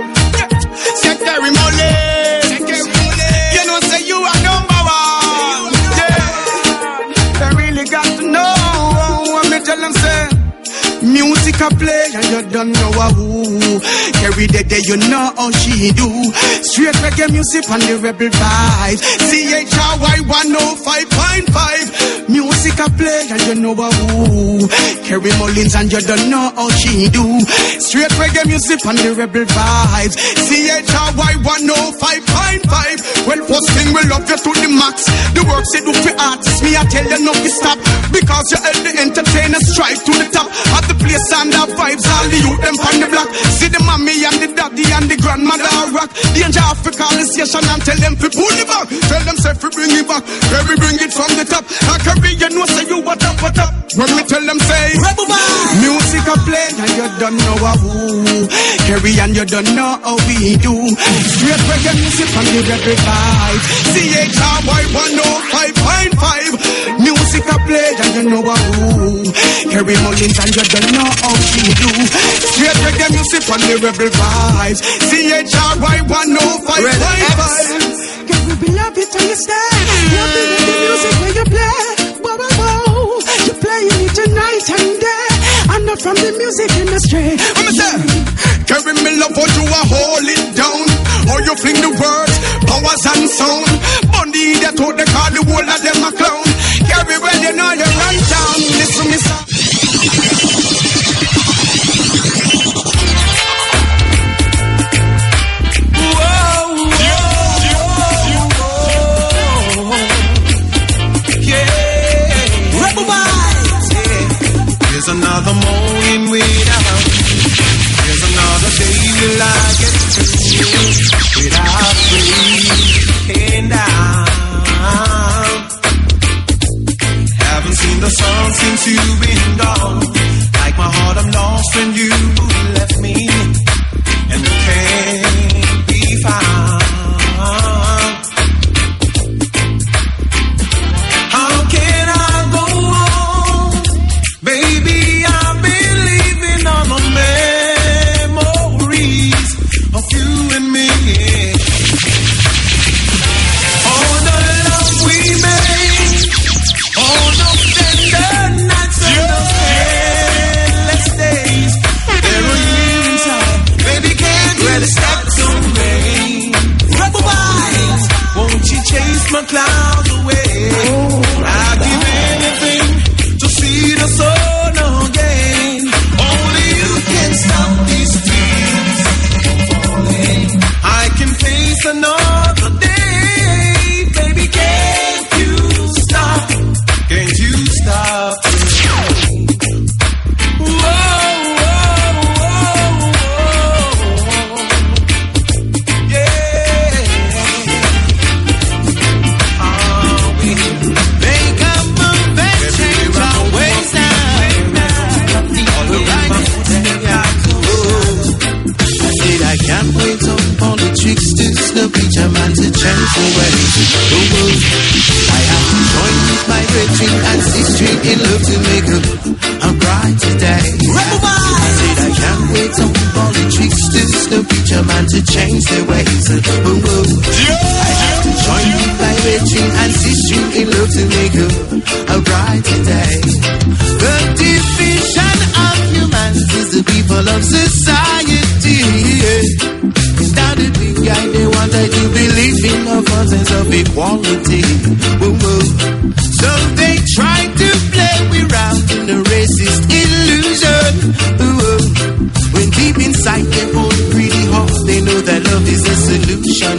Say Kerry Mullins. You know, say you are number one. Yeah. They really got to know what me tell them, say. Music a play and you don't know who. Carry the day you know how she do. Straight reggae music and the rebel vibes. CHRY 105.5. Music a play and you know who. Kerry Mullins and you don't know how she do. Straight reggae music and the rebel vibes. CHRY 105.5. Well, first thing we love you to the max. The work say do for artists, me I tell you not to stop. Because you help the entertainers strive to the top. At the place and the vibes, all the youth them from the block. See the mommy and the daddy and the grandmother rock. Danger Africa station and tell them to pull it back. Tell them say to bring it back. Carry bring it from the top. I carry you know say you what up. When me tell them say music a play and you don't know who. Carry and you don't know how we do. Straight reggae music from the rebel vibes. CHRY 105.5. Music a play and you know who. Kerry Mullins and you don't know how she do. Straight reggae music from the rebel vibes. CHRY 105.5. Can we be love it till you stay? Love it with the music when you play. Whoa, whoa, whoa. You're playing it tonight and day. I'm not from the music industry. I'm a say, Kerry, me love how you hold it down. How you fling the words, powers and sound. Bundy that hold the call, the whole of them a clown. Kerry, well you know you run down. Listen me song. There's another morning without you. There's another day will I get through without breaking down. Haven't seen the sun since you've been gone. Like my heart, I'm lost when you left me, and can't be found. How can I go on? Baby, I've been living on the memories of you and me. All the love we made, all the tender nights and the endless days. There are you inside, baby, can't you stop the rain? Rebel vibes, won't you chase my clouds away? I'd give anything to see the sun again. Only you can stop these tears from falling. I can face another day, baby. Can't you stop? Can't you stop? Whoa, whoa, whoa, yeah. We make up a bed, change our ways now. I said I can't wait on all the tricksters, the preacher man to change the ways. I have to join with my brethren and sister in love to make a brighter day. I said I can't wait on all the tricksters, the preacher man to change their ways. I have to join with my brethren and sister in love to make a brighter day. The division of humans is the people of society. Without a big guy, they wanted to believe in the consensus of equality. So they try to play around in a racist illusion. When deep inside their own greedy heart, they know that love is the solution.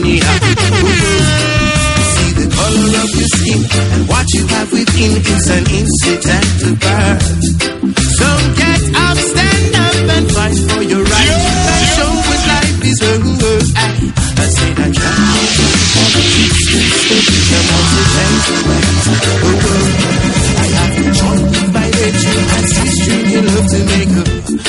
See the color of your skin and what you have within is an incidental birth. So get up, stand up and fight for your right. And show what life is worth. I said I can't all the teachers, come on to change the ways. I have to join with my religion and sister in love to make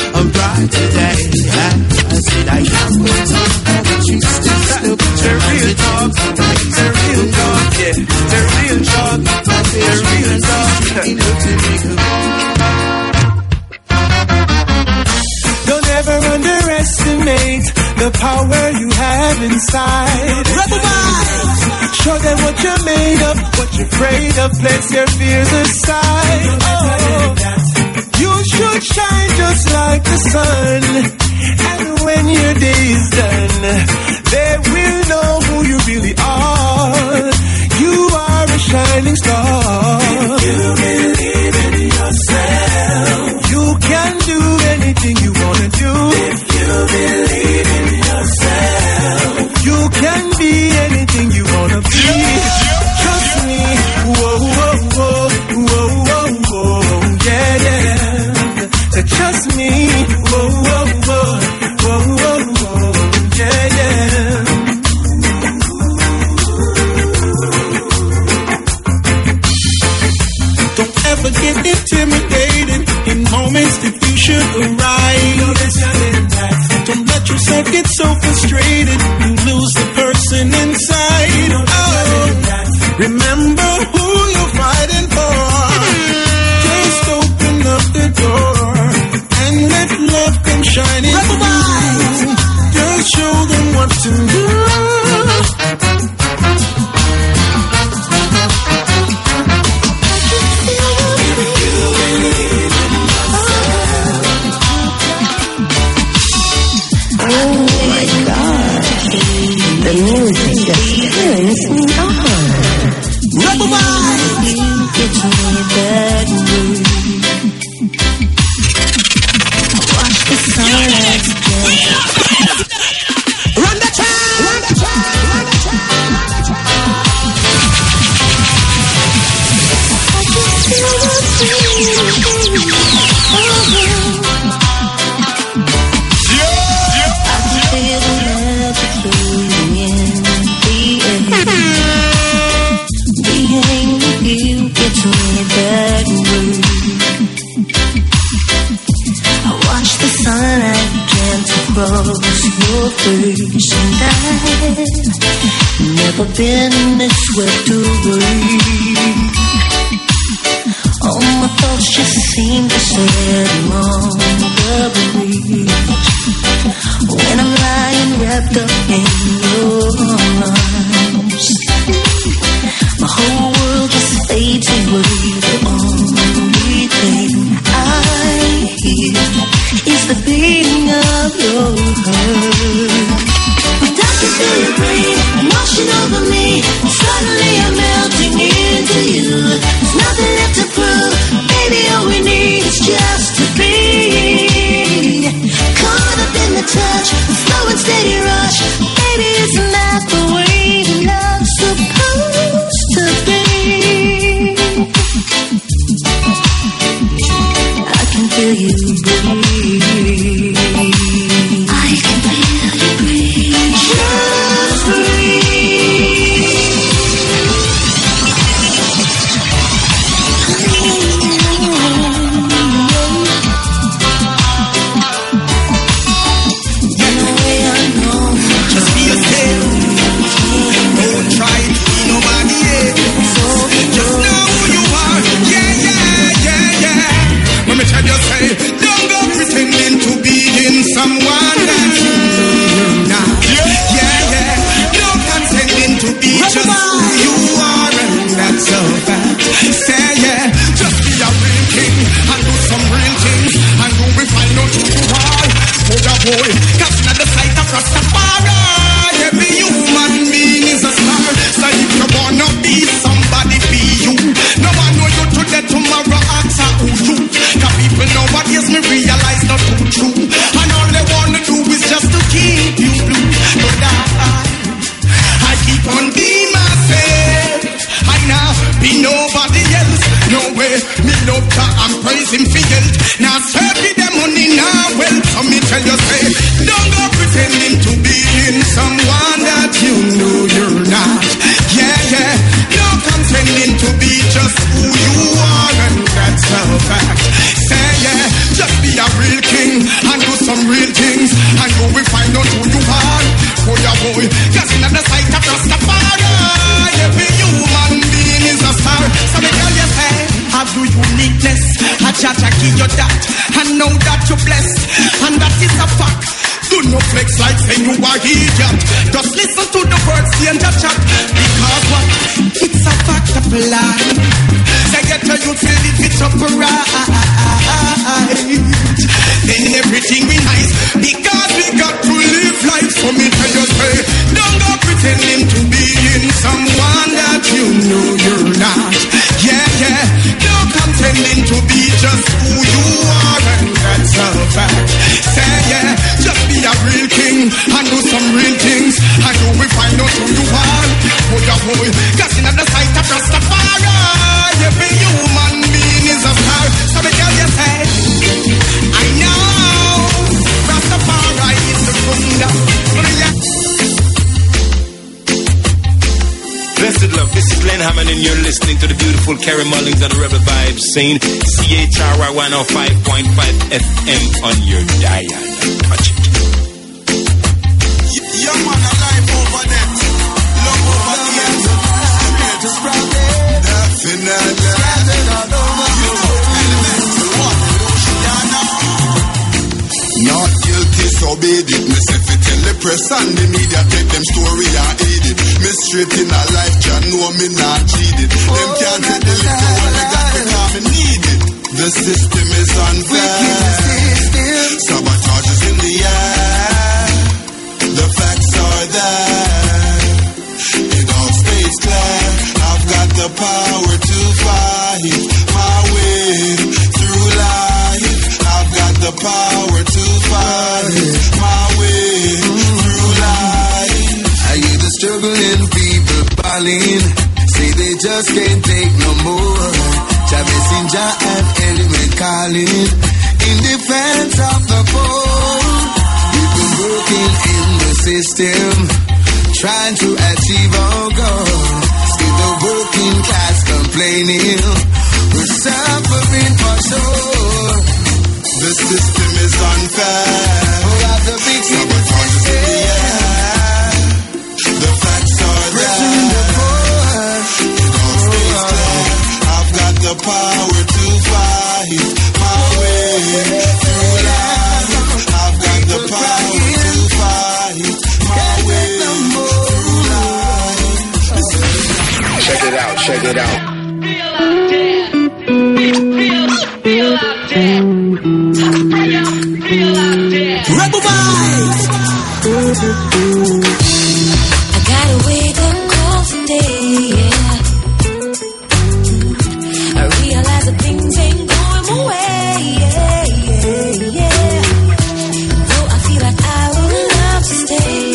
the power you have inside. Show them what you're made of, what you're afraid of. Place your fears aside. Oh, you should shine just like the sun. And when your day is done, they will know who you really are. You are a shining star. If you believe in yourself, you can do anything you wanna do. If you believe in yourself, you can be anything you wanna be. Trust me. Whoa, whoa, whoa, whoa, whoa, whoa, yeah, yeah. So trust me. Whoa, whoa, whoa, whoa, whoa, whoa, yeah, yeah. Don't ever get intimidated in moments that you should arrive. Don't let yourself get so frustrated you lose the person inside. Oh, remember who you're fighting for. Just open up the door and let love come shining through. Just show them what to do. The music just turns me on. Rubber Vibes! You get me that way. Watch the sunlight again. Run the track! Run the track! Run the track! Run the track! I just feel the feeling. I can feel the magic flowing in the air. Being with you gets me that way. I watch the sunlight begin to cross your face, and I've never been this swept away. All my thoughts just seem to set on the breeze. When I'm lying wrapped up in your arms, my whole world just fades away. The only thing I hear is the beating of your heart. And I can feel your breath washing over me. Suddenly I'm melting into you. There's nothing left to prove. Baby, all we need is just to be. Caught up in the touch, the slow and steady rush. Baby, isn't that the way love's supposed to be? I can feel you breathe. I can feel you breathe. Just breathe. Someone that you know you're not. Yeah, yeah. No pretending to be just who you are, and that's a fact. Say yeah, just be a real king and do some real things, and you will find out who you are. Oh, the boy, cause not the sight of Rastafari. Every human being is a star. So if you wanna be somebody, be you. No one know you today, tomorrow, answer who you. The people nowadays me realize not who true. Just to keep you blue, but I keep on being myself. I now be nobody else. No way, me love to and praise him for health. Now serve me the money now. Well, so me tell you say, don't go pretending to be in someone that you know you're not. Yeah, yeah, no pretending to be just who you are, and that's a fact. Say yeah, just be a real king and do some real things, and you will find out who you are. Oh yeah, boy, just in the sight of Rastafari. Every human being is a star. So me tell you say, have your uniqueness. I Jah give you that, and know that you're blessed, and that is a fact. Do not play vex like say you are idiot. Just listen to the words in the chat. Because what? It's a fact of life. Say get to you to live it up right. Then everything be nice. Because we got to live life. So me tell you say, don't go pretending to be in someone that you know you're not. Yeah, yeah. Don't pretending to be just who you are, and that's a fact. Say yeah, just be a real king and do some real things, and you will find out who you are. Oh yeah, boy, cause in the sight of Rastafari, every human being is a star. So me tell you say, I know Rastafari is the thunder. Blessed love, this is Glenn Hammond and you're listening to the beautiful Kerry Mullings on the Rebel Vibes scene. CHRY 105.5 FM on your dial. Watch it. Young man alive over there. Love over here. Just not guilty, so bad it. Me say fi tell the press and the media, take them story and eat it. Me straight in a life, ya know me not cheat it. Them can't take the little one I got because me need it. The system is unfair. Sabotage is in the air. The facts are there. It all stays clear. I've got the power to fight my way through life. I've got the power to fight my way through life. I hear the struggling people bawling, say they just can't take no more. Jah messenger and element calling in defense of the poor. We've been broken in the system, trying to achieve our goal. Still the working class complaining, we're suffering for sure. The system is unfair. Got the big sabotage in the air. The facts are there. It all stays clear. I've got the power to fight my way through life. I've got the power to fight my way through life. Check it out, check it out. Feel out there. Rebel Vibes. I gotta wake up cold today, yeah. I realize that things ain't going my way, yeah. Though I feel like I would love to stay.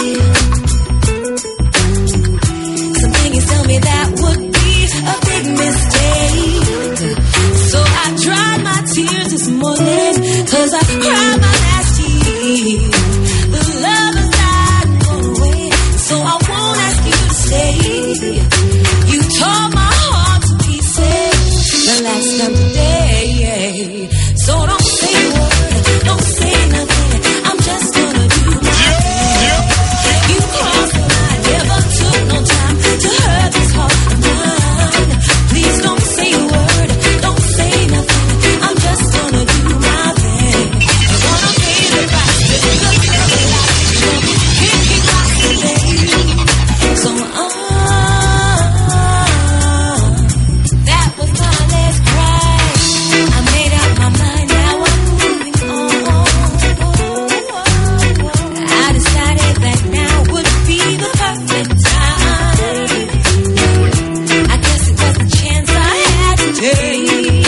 Some things tell me that would be a big mistake. So I dried my tears this morning, 'cause I cried my last tears. The love has died and gone away, so I won't ask you to stay. You tore my heart to pieces the last time today. So don't say a word, don't say nothing. I'm just gonna do my thing. You crossed the line, never took no time to hurt this heart of mine. Please don't say a word, don't say nothing. I'm just gonna do my thing. I'm gonna pay the price. So that was my last cry. I made up my mind, now I'm moving on. I decided that now would be the perfect time. I guess it was the chance I had to take.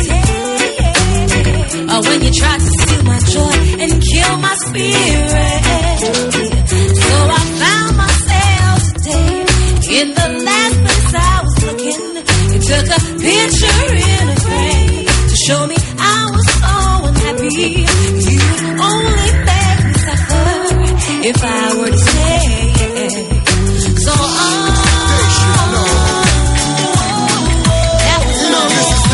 When you tried to steal my joy and kill my spirit. So I found myself today in the last place I was looking. It took a picture in a frame to show me I was so unhappy. You'd only make me suffer if I were to stay. So that was no.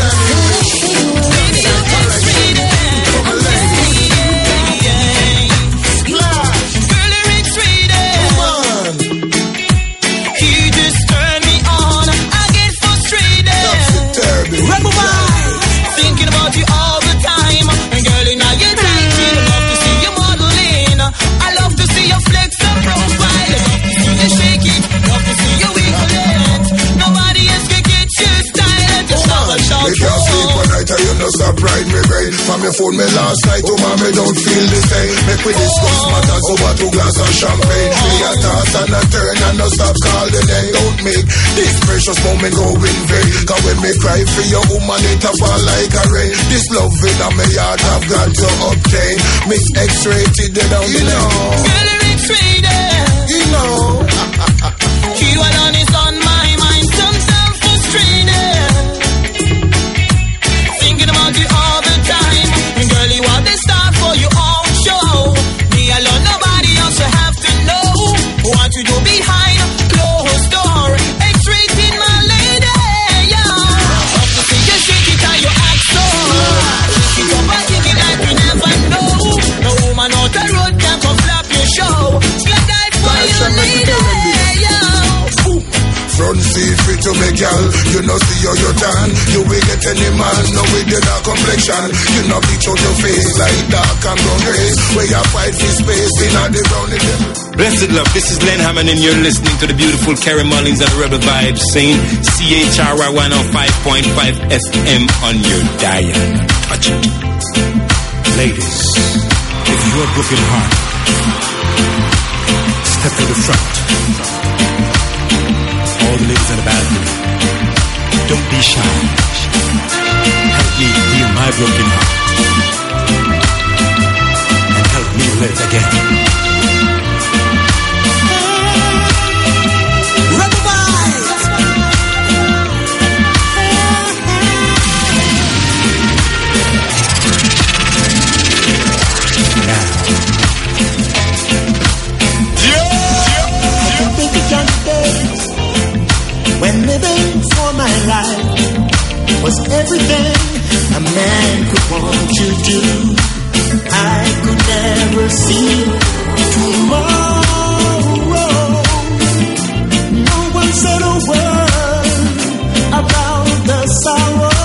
Rebel Vibes. Thinking about you all the time. And girl, in all your time, I love to see you modeling. I love to see me phone me last night, oh man, me don't feel the same. Make we discuss matters over 2 glasses of champagne. Me a toss and a turn and no stop call the name. Don't make this precious moment go in vain. Cause when me cry for your woman, it a fall like a rain. This love in my heart I've got to obtain. Miss X-rated dead on the lane. Girl, X-rated. You know. You alone is on my mind. Sometimes frustrated. Thinking about you all the time. And girl, you are the star for your own show. Me alone, nobody else will have to know what you do behind closed door. X-rated, my lady, yeah. Up to see you shake it and you act so. Shake it up and take it like you never know. No woman out the road can come flap your show. Glad I for you, lady, yeah. Front seat free to me, girl. You know see how you turn. You will get any man, no with your dark complexion. You know bleach out your face like dark and brown race. Where you fight for space in the brownie. Blessed love, this is Len Hammond and you're listening to the beautiful Kerry Mullins and the Rebel Vibes saying CHRY 105.5 FM on your dial. Touch it. Ladies, if you're broken heart, step to the front. All the ladies in the balcony, don't be shy. Help me heal my broken heart and help me live again. Rebel Vibes. Now, I can think of young days when living for my life was everything a man could want to do. I could never see tomorrow. No one said a word about the sorrow.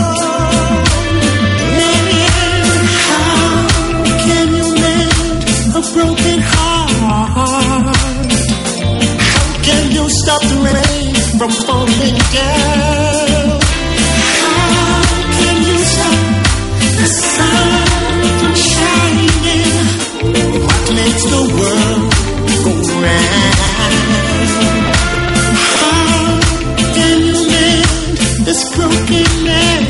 Lillian, how can you mend a broken heart? How can you stop the rain from falling down? How can you stop the sun from shining? What makes the world go round? How can you mend this broken man?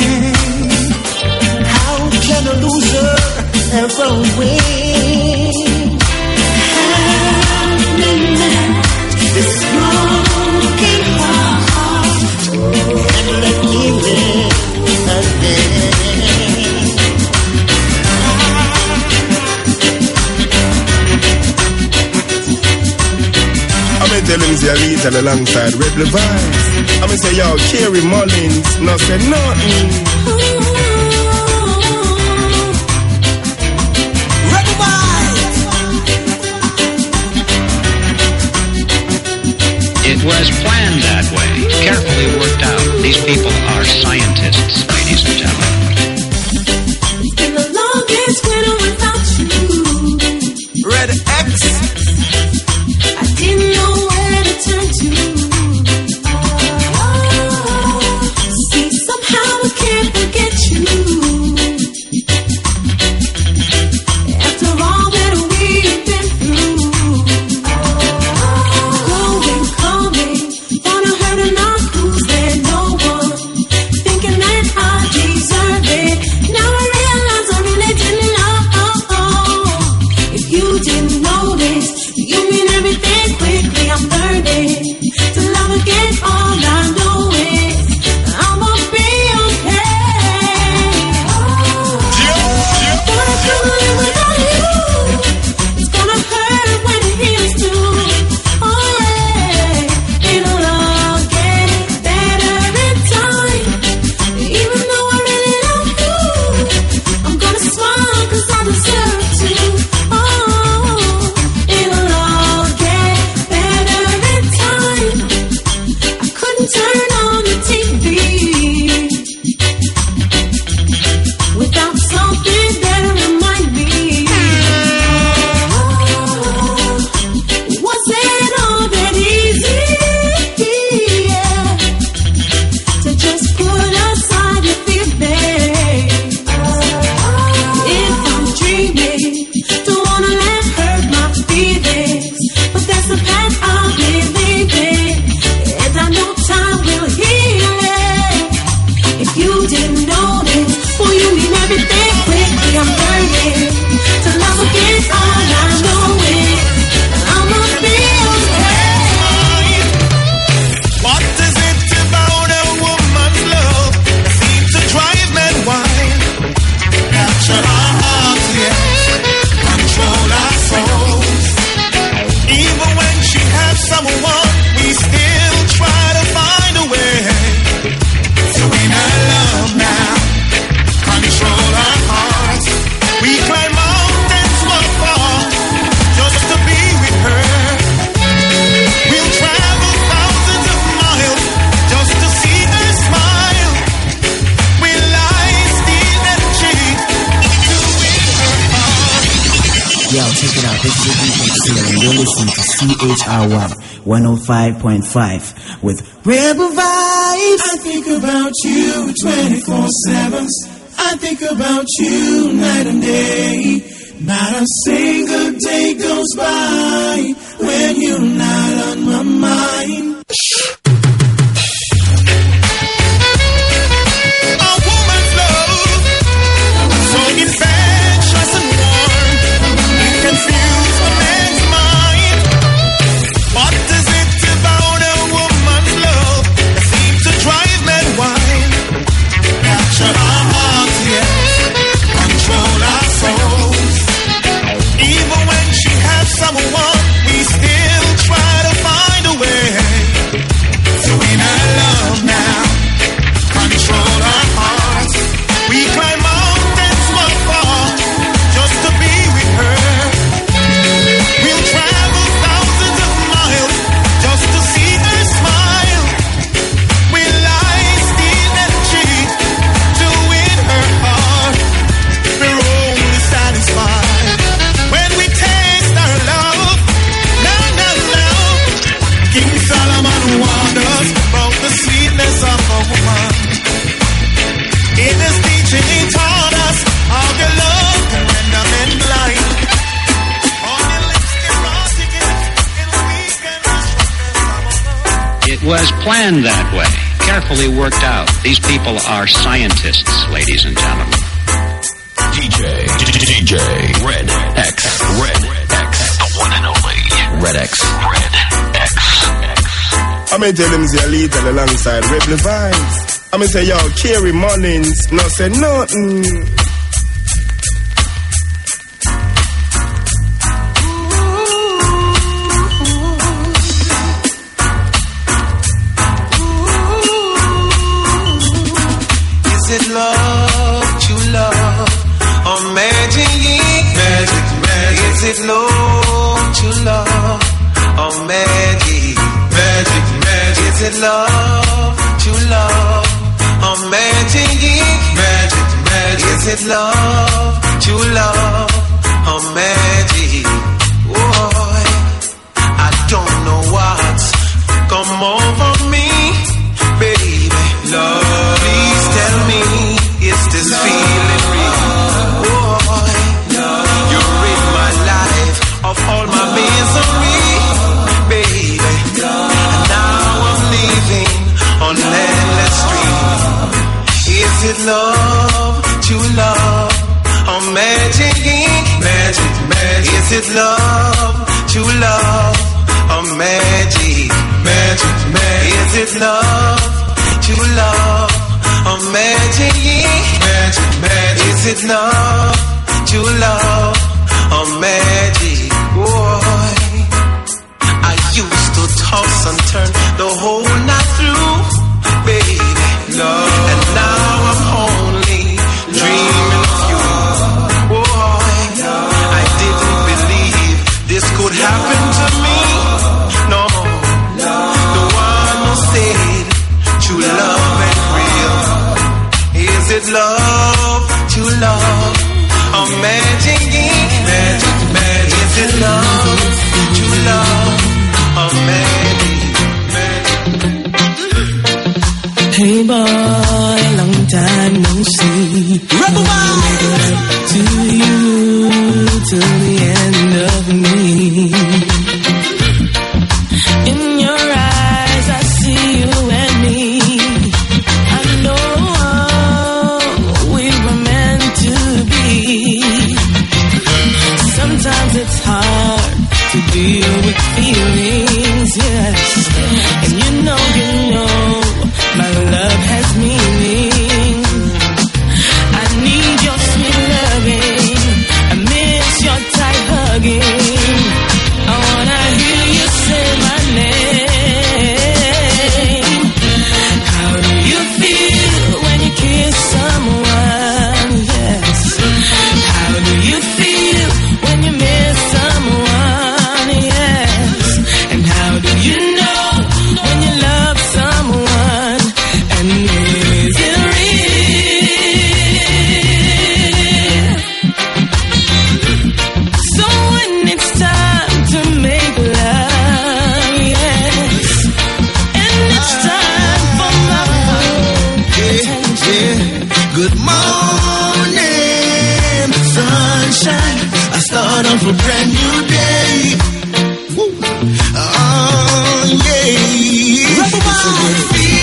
How can a loser ever win? Help me mend this broken heart and let me live again. I'm tell him say Rita alongside Rebel Vibes. I'm say yo, Kerry Mullins, no say nothing. Rebel Vibes. It was planned that way, carefully worked out. These people are scientists, ladies and gentlemen. It's been the longest winter without you. Red X. I didn't know where to turn to. See, somehow I can't forget you. After all that we've been through, going, coming, wanna hurt and not lose. There's no one thinking Yo, check it out. This is DJ Seal, and you're listening to CHRY 105.5 with Rebel Vibes. I think about you 24/7. I think about you night and day. Not a single day goes by when you're not on my mind. Someone, we still try to find a way to win our love now, control our hearts. We climb mountains from far just to be with her. We'll travel thousands of miles just to see her smile. We'll lie, steal and cheat to win her heart. We're only satisfied when we taste our love. King Solomon warned us about the sweetness of a woman. In his teaching he taught us how your love can render men blind. On your lips can rot again, in a weekend It was planned that way, carefully worked out. These people are scientists, ladies and gentlemen. DJ Red X, the one and only Red X. I'm gonna tell them say a little alongside Rebel Vibes. I'm gonna say yo, Kerry Mullins, no say nothing. Is it love, true love, or magic? Is it love, true love, or magic? Is it love, true love, or magic? Is it love, true love, or magic? Boy, I don't know what's come over me, baby. Love, please tell me, is this feeling real? Boy, you rid my life of all my misery, baby. On endless street. Is it love, true love, or magic? Is it love, true love, or magic? Is it love, true love, or magic? Is it love, true love, or magic? Boy, I used to toss and turn the whole night through, baby, love. And now I'm only dreaming of you. Boy, I didn't believe this could happen to me. No, the one who said true love ain't real. Is it love, true love, or magic? Is it love, true love, or magic? Hey boy, long time no see. Rebel Vibes! To you, till the end of me. In your eyes I see you and me. I know we were meant to be. Sometimes it's hard to deal with feelings, yes. And you know my love has meaning. I need your sweet loving. I miss your tight hugging. I wanna hear you say my name. How do you feel when you kiss someone? Yes. How do you feel when you miss someone? Yes. start of a brand new day. Woo. Oh, yeah. It's a good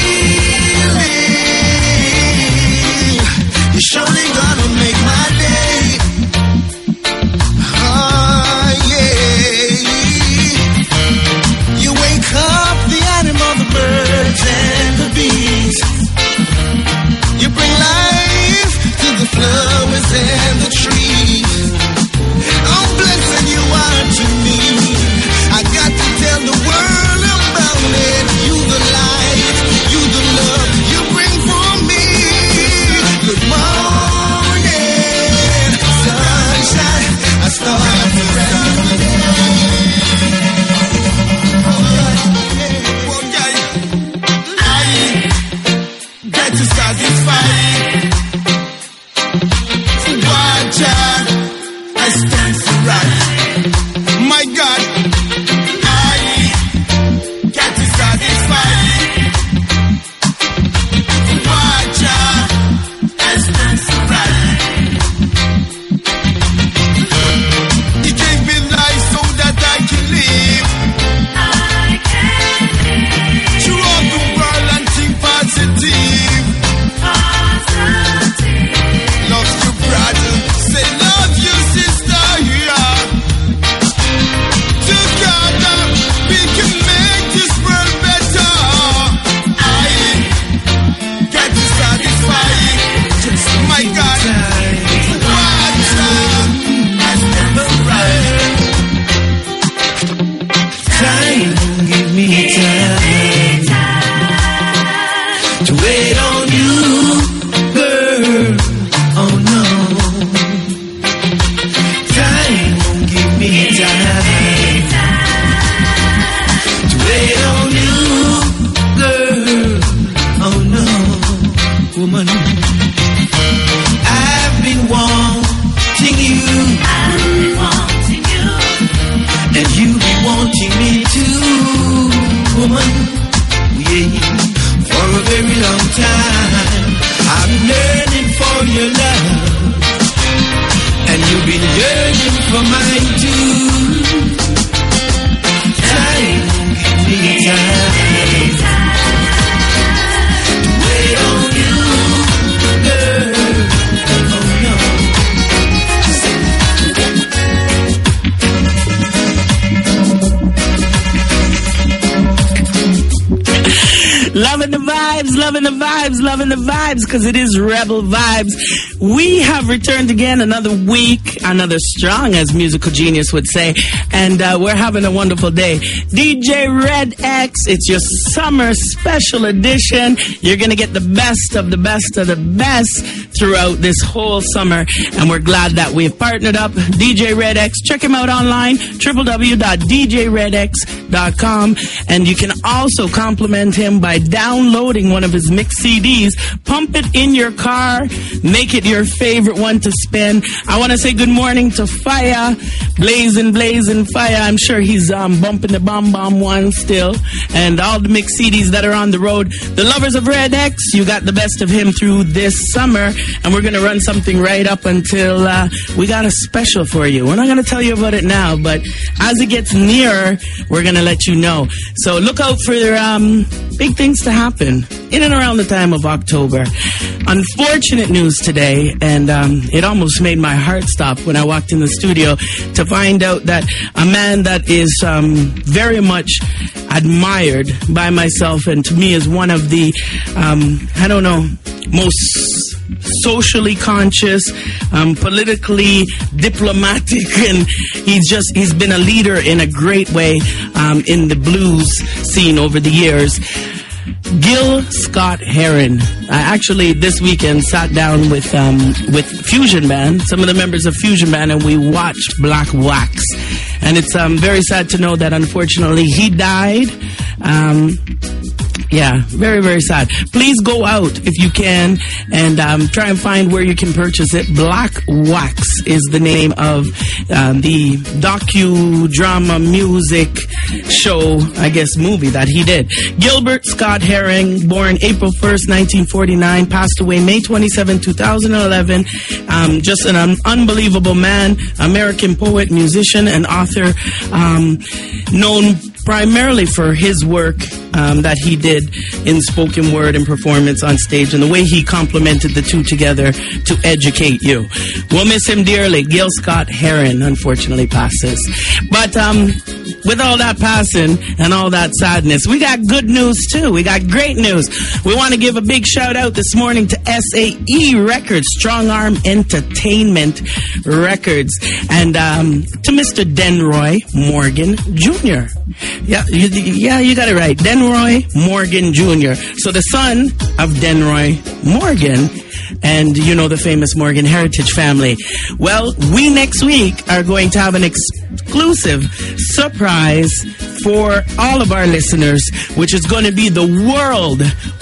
feeling. You're surely gonna make my day. Oh, yeah. You wake up the animal, the birds, and the bees. You bring life to the flowers and the trees. Oh, blessed you are to me. I got to tell the world about it. You the light, you the love you bring for me. Good morning, sunshine. I start the brand new day. I got to satisfy. Watch out, I stand for right. My God, I got to satisfy. Watch out, I stand for right. He gave me life so that I can live. Throughout the world and think positive. Love you, brother. Say love you, sister. Yeah. Together we can make this world better. I got to satisfy. My God, watch out. That's never right. Time, give me time to wait on you, girl. Oh no. Time won't give me time to wait on you, girl. Oh no, woman. I've been wanting you, and you be wanting me too, woman. Yeah, for a very long time. I've been yearning for your love, and you've been yearning for mine too. Time, give me time to wait on you, girl. Oh no. Loving the vibes, loving the vibes, loving the vibes, because it is Rebel Vibes. We have returned again another week, another strong, as Musical Genius would say, and we're having a wonderful day. DJ Red X, it's your summer special edition. You're going to get the best of the best of the best throughout this whole summer, and we're glad that we've partnered up. DJ Red X, check him out online, www.djredx.com, and you can also compliment him by downloading one of his mix CDs. Pump it in your car, make it your favorite one to spin. I want to say good morning to Fire, blazing Fire. I'm sure he's bumping the bomb one still, and all the mix CDs that are on the road. The lovers of Red X, you got the best of him through this summer, and we're going to run something right up until we got a special for you. We're not going to tell you about it now, but as it gets nearer, we're going to let you know. So look out for big things to happen in and around the time of October. Unfortunate news today, and it almost made my heart stop when I walked in the studio to find out that a man that is very much admired by myself and to me is one of the, most socially conscious, politically diplomatic, and he's been a leader in a great way in the blues scene over the years. Gil Scott-Heron. I actually this weekend sat down with Fusion Band, some of the members of Fusion Band, and we watched Black Wax. And it's very sad to know that unfortunately he died Yeah, very, very sad. Please go out if you can and try and find where you can purchase it. Black Wax is the name of the docudrama music show, I guess, movie that he did. Gilbert Scott Herring, born April 1st, 1949, passed away May 27, 2011. Just an unbelievable man, American poet, musician, and author, known primarily for his work that he did in spoken word and performance on stage, and the way he complemented the two together to educate you. We'll miss him dearly. Gil Scott Heron unfortunately passes. But with all that passing and all that sadness, we got good news too. We got great news. We want to give a big shout out this morning to SAE Records, Strong Arm Entertainment Records, and to Mr. Denroy Morgan Jr. Yeah, you got it right. Denroy Morgan Jr. So the son of Denroy Morgan, and you know the famous Morgan Heritage family. Well, we next week are going to have an exclusive surprise for all of our listeners, which is going to be the world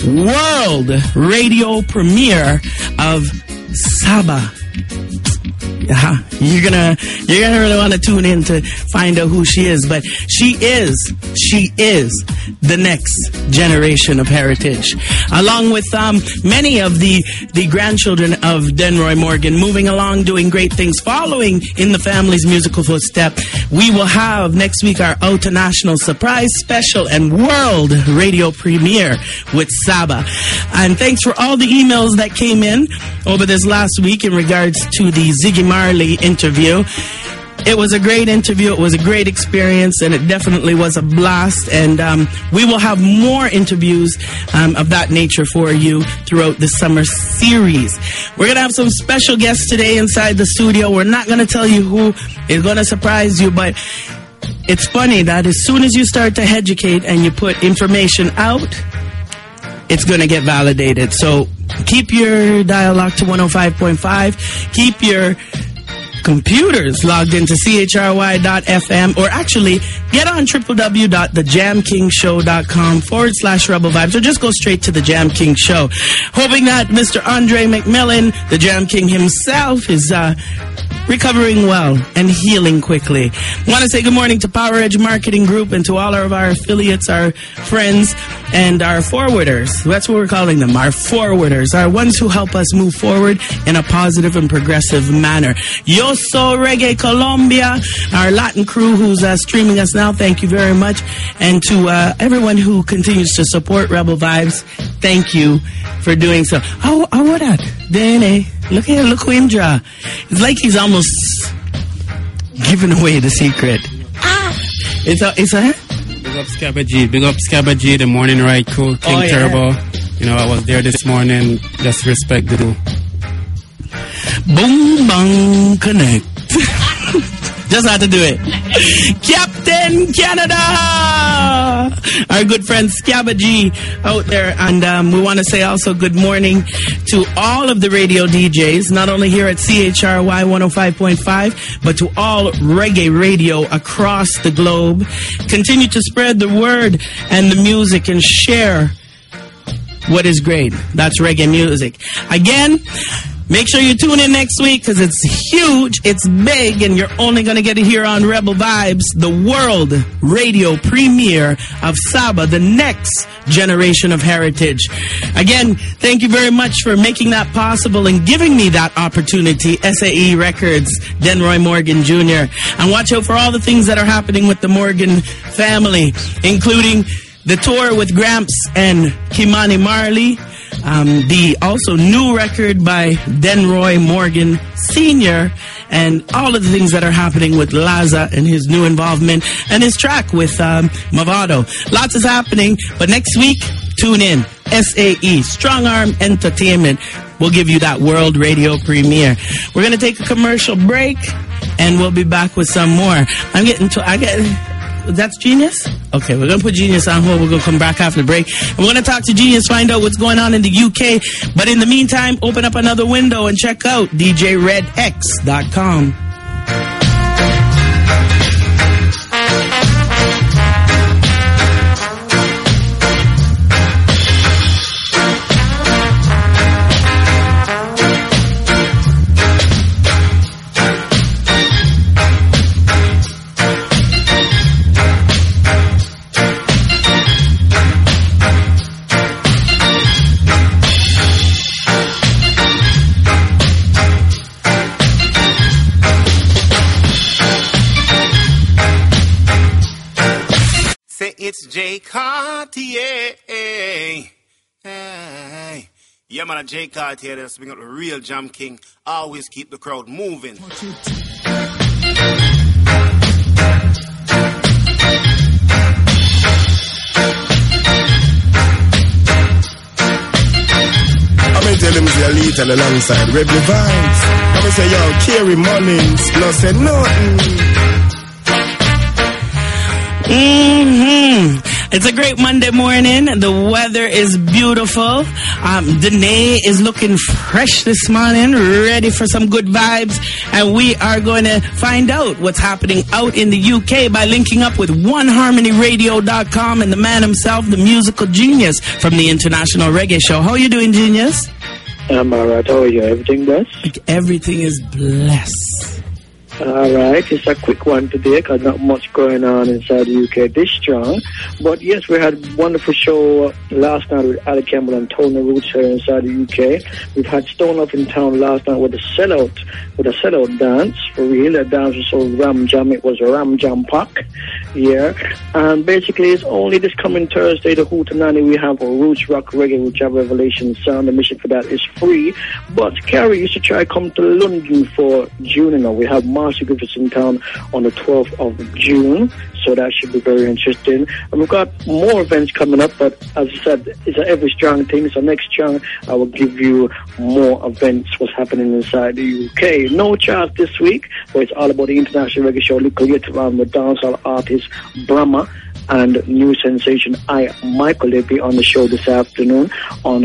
radio premiere of Saba. You're gonna really want to tune in to find out who she is, but she is the next generation of heritage, along with many of the grandchildren of Denroy Morgan, moving along, doing great things, following in the family's musical footstep. We will have next week our Out-to-National surprise special and world radio premiere with Saba. And thanks for all the emails that came in over this last week in regards to the Ziggy Marley interview. It was a great interview. It was a great experience, and it definitely was a blast. And we will have more interviews of that nature for you throughout the summer series. We're going to have some special guests today inside the studio. We're not going to tell you who. It's going to surprise you, but it's funny that as soon as you start to educate and you put information out, it's going to get validated. So keep your dial locked to 105.5. Keep your computers logged into chry.fm, or actually get on www.thejamkingshow.com/Rebel Vibes, or just go straight to the Jam King Show. Hoping that Mr. Andre McMillan, the Jam King himself, is recovering well and healing quickly. I want to say good morning to Power Edge Marketing Group and to all of our affiliates, our friends, and our forwarders. That's what we're calling them, our forwarders, our ones who help us move forward in a positive and progressive manner. Yo So Reggae Colombia, our Latin crew who's streaming us now, thank you very much. And to everyone who continues to support Rebel Vibes, thank you for doing so. Oh, what that? Dene. Look who him draw. It's like he's almost giving away the secret. It's a Big up Scabba G. Big up Scabba G, the Morning Ride crew, King Turbo. You know, I was there this morning. Just respect the do. Boom Bang Connect. Just had to do it. Captain Canada! Our good friend Scabba G out there. And we want to say also good morning to all of the radio DJs, not only here at CHRY 105.5, but to all reggae radio across the globe. Continue to spread the word and the music and share what is great. That's reggae music. Again, make sure you tune in next week because it's huge, it's big, and you're only going to get it here on Rebel Vibes, the world radio premiere of Saba, the next generation of heritage. Again, thank you very much for making that possible and giving me that opportunity, SAE Records, Denroy Morgan Jr. And watch out for all the things that are happening with the Morgan family, including the tour with Gramps and Kimani Marley, the also new record by Denroy Morgan Sr., and all of the things that are happening with Laza and his new involvement and his track with Mavado. Lots is happening, but next week, tune in. SAE, Strong Arm Entertainment, will give you that world radio premiere. We're going to take a commercial break, and we'll be back with some more. That's Genius? Okay, we're going to put Genius on hold. We're going to come back after the break. And we're going to talk to Genius, find out what's going on in the UK. But in the meantime, open up another window and check out DJRedX.com. it's Jay Cartier. Hey. Yeah, man, Jay Cartier, that's bringing up the real Jam King. Always keep the crowd moving. I tell him say a little alongside Rebel Vibes. I say, yo, Kerry Mullins, no say nothing. It's a great Monday morning. The weather is beautiful. Danae is looking fresh this morning, ready for some good vibes. And we are going to find out what's happening out in the UK by linking up with OneHarmonyRadio.com and the man himself, the musical genius from the International Reggae Show. How are you doing, genius? I'm alright. How are you? Everything blessed? Everything is blessed. Alright, it's a quick one today because not much going on inside the UK this strong. But yes, we had a wonderful show last night with Ali Campbell and Tony Roots here inside the UK. We've had Stone Up in town last night with a sellout dance. For real, that dance was so Ram Jam, it was a Ram Jam pack. Yeah. And basically it's only this coming Thursday, the Hootenanny, we have a Roots Rock Reggae, which have Revelation Sound. The mission for that is free. But Kerry used to try to come to London for June, and we have Marcia Griffiths in town on the 12th of June, so that should be very interesting. And we've got more events coming up, but as I said, it's an every strong thing, so next strong I will give you more events, what's happening inside the UK. No charts this week, but it's all about the International Reggae Show. Look later on with dancehall artist Brahma and new sensation Michael. They'll be on the show this afternoon on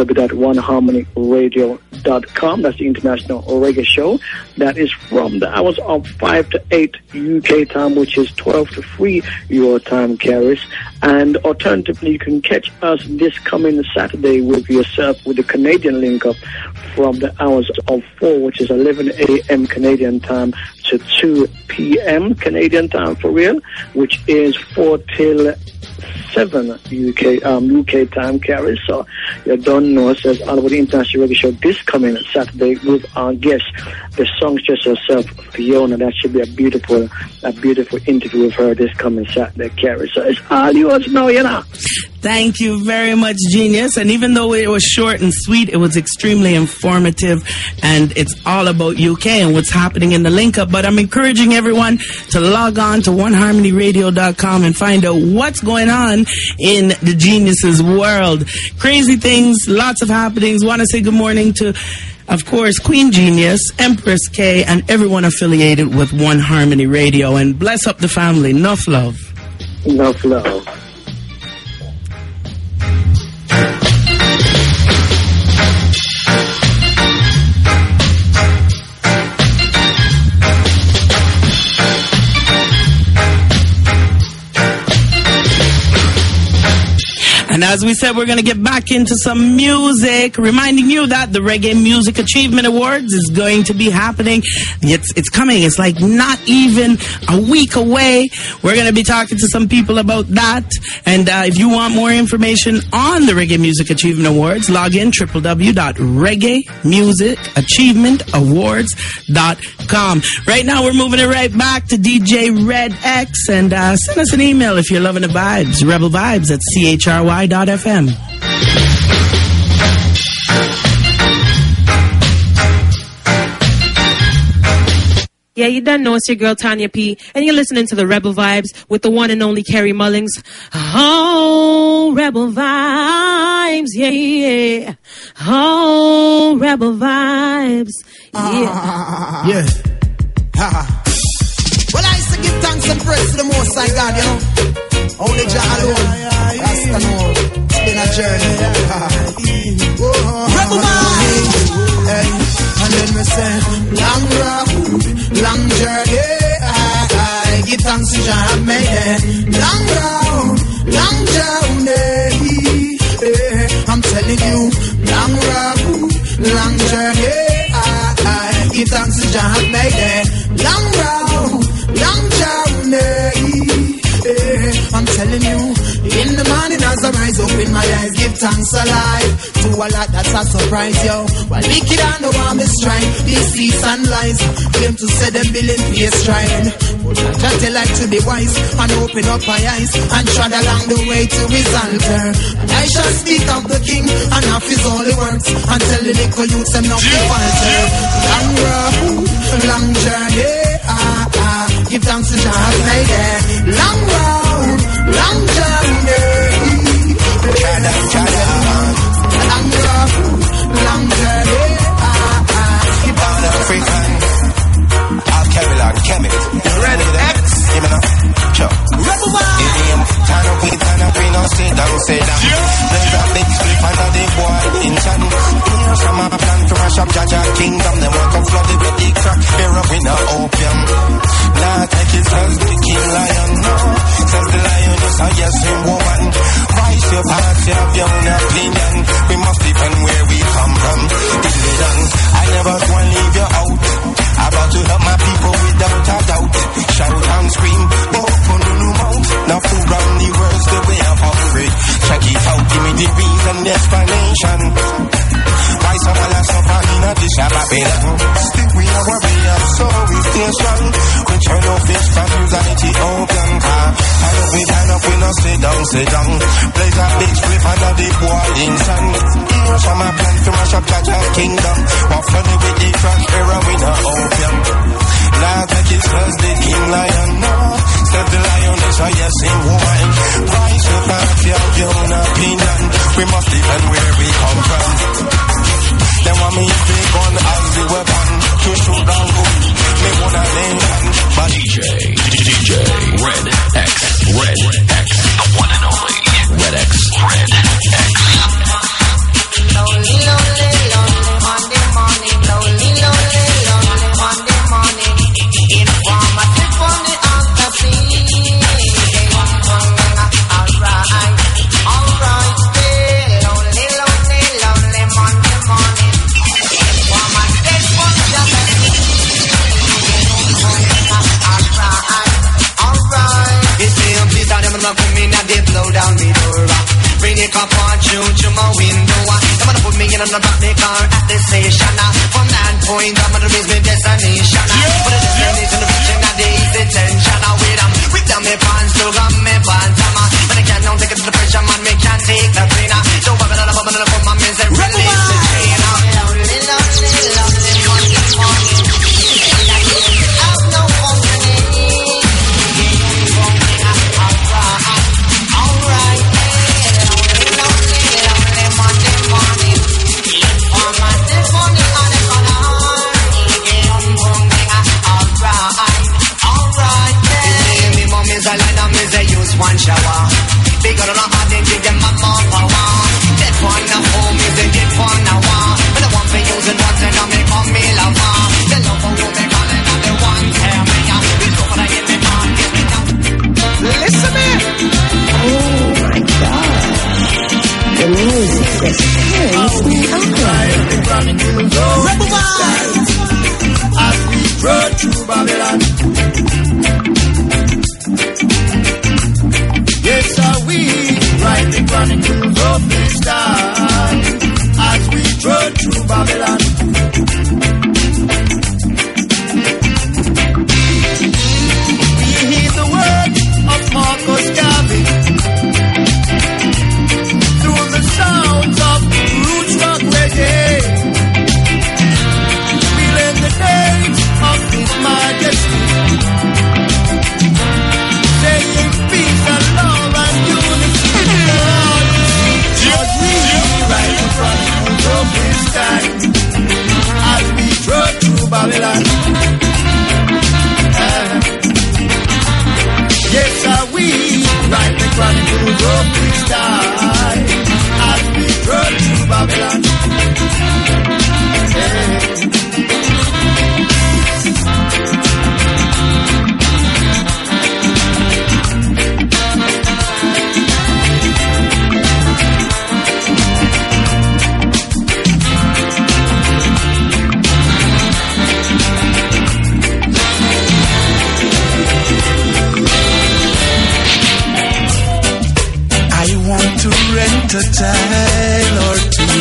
www.oneharmonyradio.com. That's the International Reggae Show. That is from the hours of 5 to 8 UK time, which is 12 to 3 your time, Karis. And alternatively, you can catch us this coming Saturday with yourself with the Canadian link up from the hours of 4, which is 11 a.m. Canadian time, to 2 p.m. Canadian time for real, which is 4 till 7 UK time, Carrie. So you don't know, it says all about the International Reggae Show this coming Saturday with our guest, the songstress herself, Fiona. That should be a beautiful interview with her this coming Saturday, Carrie. So it's all yours now, you know. Thank you very much, genius. And even though it was short and sweet, it was extremely informative, and it's all about UK and what's happening in the link up. But I'm encouraging everyone to log on to OneHarmonyRadio.com and find out what's going on in the genius's world. Crazy things, lots of happenings. Want to say good morning to, of course, Queen Genius, Empress K, and everyone affiliated with One Harmony Radio. And bless up the family. Enough love. Enough love. And as we said, we're going to get back into some music, reminding you that the Reggae Music Achievement Awards is going to be happening. It's coming. It's like not even a week away. We're going to be talking to some people about that. And if you want more information on the Reggae Music Achievement Awards, log in www.reggaemusicachievementawards.com. Right now, we're moving it right back to DJ Red X, and send us an email if you're loving the vibes. Rebel Vibes at CHRY.FM. Yeah, you done know it's your girl Tanya P, and you're listening to the Rebel Vibes with the one and only Kerry Mullins. Oh, Rebel Vibes, yeah. Oh, Rebel Vibes, yeah. Yeah. Well, I used to give thanks and praise to the Most High God, you know. Only Jah alone. Rasta know. It's been a journey. Rebel Vibes. Hey. And then we say, long road, long journey. I give thanks to Jah and made it. Long road, long journey. I'm telling you, long road, long journey. I give thanks to Jah and made it. Long road, long journey. I'm telling you, in the morning as I rise up in my eyes, give thanks alive to a lot that's a surprise, yo. While wicked and the warm is trying, these thieves and lies claim to say them billion face trying. But I me like to be wise and open up my eyes and trod along the way to his altar. I shall speak of the king and of his holy works and tell the little youths them not to falter. Long road, long journey, give thanks to Jah made it. Long road, long journey. Long road, long journey, give thanks to African. I'll carry on, chemist. Ready, X? Give me now. Sure. Rebel Vibes. Idiom. Turn up, no sit down, sit down. There's a big split under the boy in sun. Here's some plan to rush up Jaja Kingdom. They want to flood it with the crack. Heroin or opium. Nah, take it as the king lion. No. Says the lioness, I yes, him woman. Vice your party of your own opinion. We must defend where we come from. I never want to leave you out. About to help my people without a doubt. Shout and scream, open the new mouth. Now fool round the words the way I'm hungry. Check it out, give me the reason, the explanation. Why someone has suffered in a dish of Babylon? Still we are warriors, so we stay strong. We turn off this from anxiety, open car. And if we stand up, we no sit down, sit down. Blaze a big split under the boiling sun. Here's some plan to mash up Jaja Kingdom. Walk funny with the trash, heroin or opium. Now take it cause the king lion, no. Said the lioness, oh yes, in woman. Vice your party of your own opinion. We must defend where we come from. They want me to take on as the weapon to shoot down good. Me wanna nation, but DJ Red X, the one and only Red X. Lonely, lonely, lonely Monday morning. Lonely, lonely, lonely Monday morning. Informative on the after scene. Alright, lonely, lonely, lonely Monday morning. Informative on the after scene. Alright. It's me and Peter, them not come in and they blow down the door. Bring the car part through my window. They wanna put me in on the back of the car at the station. From that point, I'm gonna reach my destination. But the destination, the reaching of the easy tension. With them, my pants, still got my pants. But I can't take it to the pressure, man, me can't take the pain. So I'm gonna put my mins and release the chain. Lonely, lonely, lonely Monday morning. Have no company. Alright. One shower. They got on a hard and give them a more power. That one now home is a dead one now. But the one for using what's in a make on me lover. The lover will be calling on the one tell me. We go for the hit me on, get me down. Listen man. Oh my God. The music just turns me on. Rebel Vibes. As we run through Babylon. Yes, are we write the chronicles of this time as we trudge through Babylon. We hear the words of Marcus Garvey through the sounds of roots rock reggae, feeling the names of His Majesty, saying peace and love and unity. Lord, we write the chronicles of this time as we trudge through Babylon. Yes, sir, we write the chronicles of this time as we trudge through Babylon. rent a tile or two,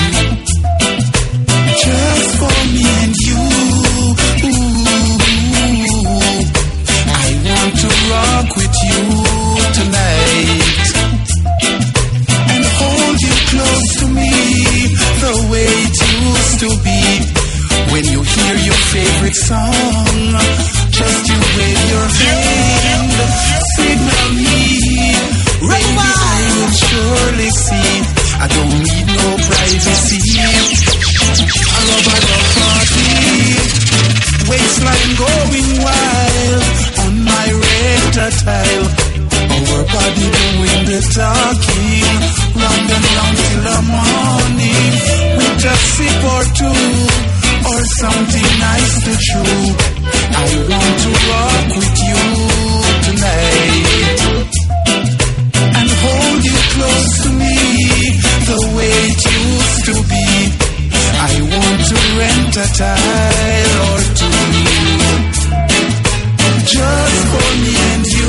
just for me and you. Ooh, I want to rock with you tonight and hold you close to me the way it used to be. When you hear your favorite song, just you wave your hand, signal me, baby, I will surely see. I don't need no privacy. I love party, waistline going wild on my rector tile. Our body doing the talking, round and round till the morning. With a sip or two, or something nice to chew. I want to rock with you tonight and hold you close to me the way it used to be. I want to rent a tile or two just for me and you.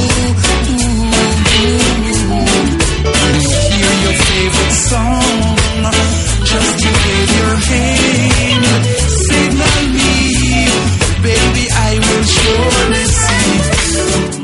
When you hear your favorite song, just you wave your hand, signal me, baby, I will surely see.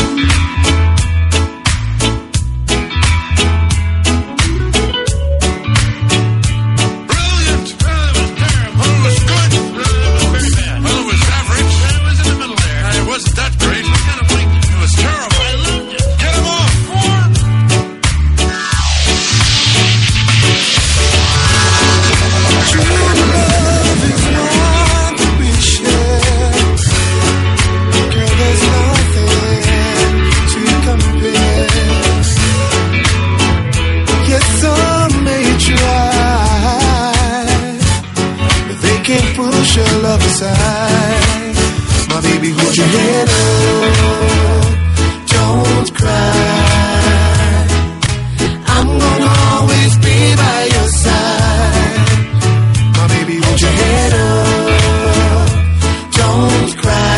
My baby, hold your head up, don't cry. I'm gonna always be by your side. My baby, hold your head up, don't cry.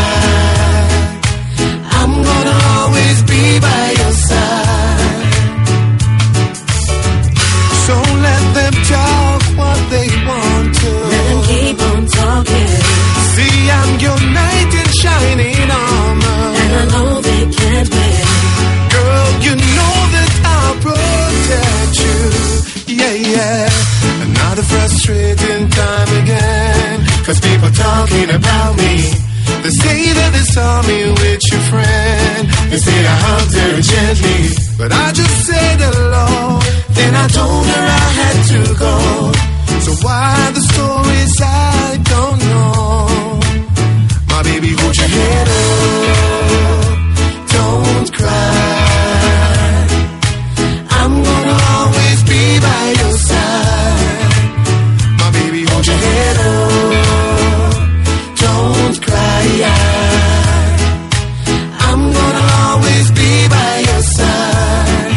I'm gonna always be by your side. So let them talk what they want to. Let them keep on talking. See, I'm your knight in shining armor, and I know they can't win. Girl, you know that I'll protect you. Yeah, yeah. Another frustrating time again, 'cause people talking about me. They say that they saw me with your friend. They say I hugged her gently, but I just said hello. Then I told her I had to go. So why the stories I don't know. My baby, hold your head up, don't cry. I'm gonna always be by your side. My baby, hold your head up, don't cry. I'm gonna always be by your side.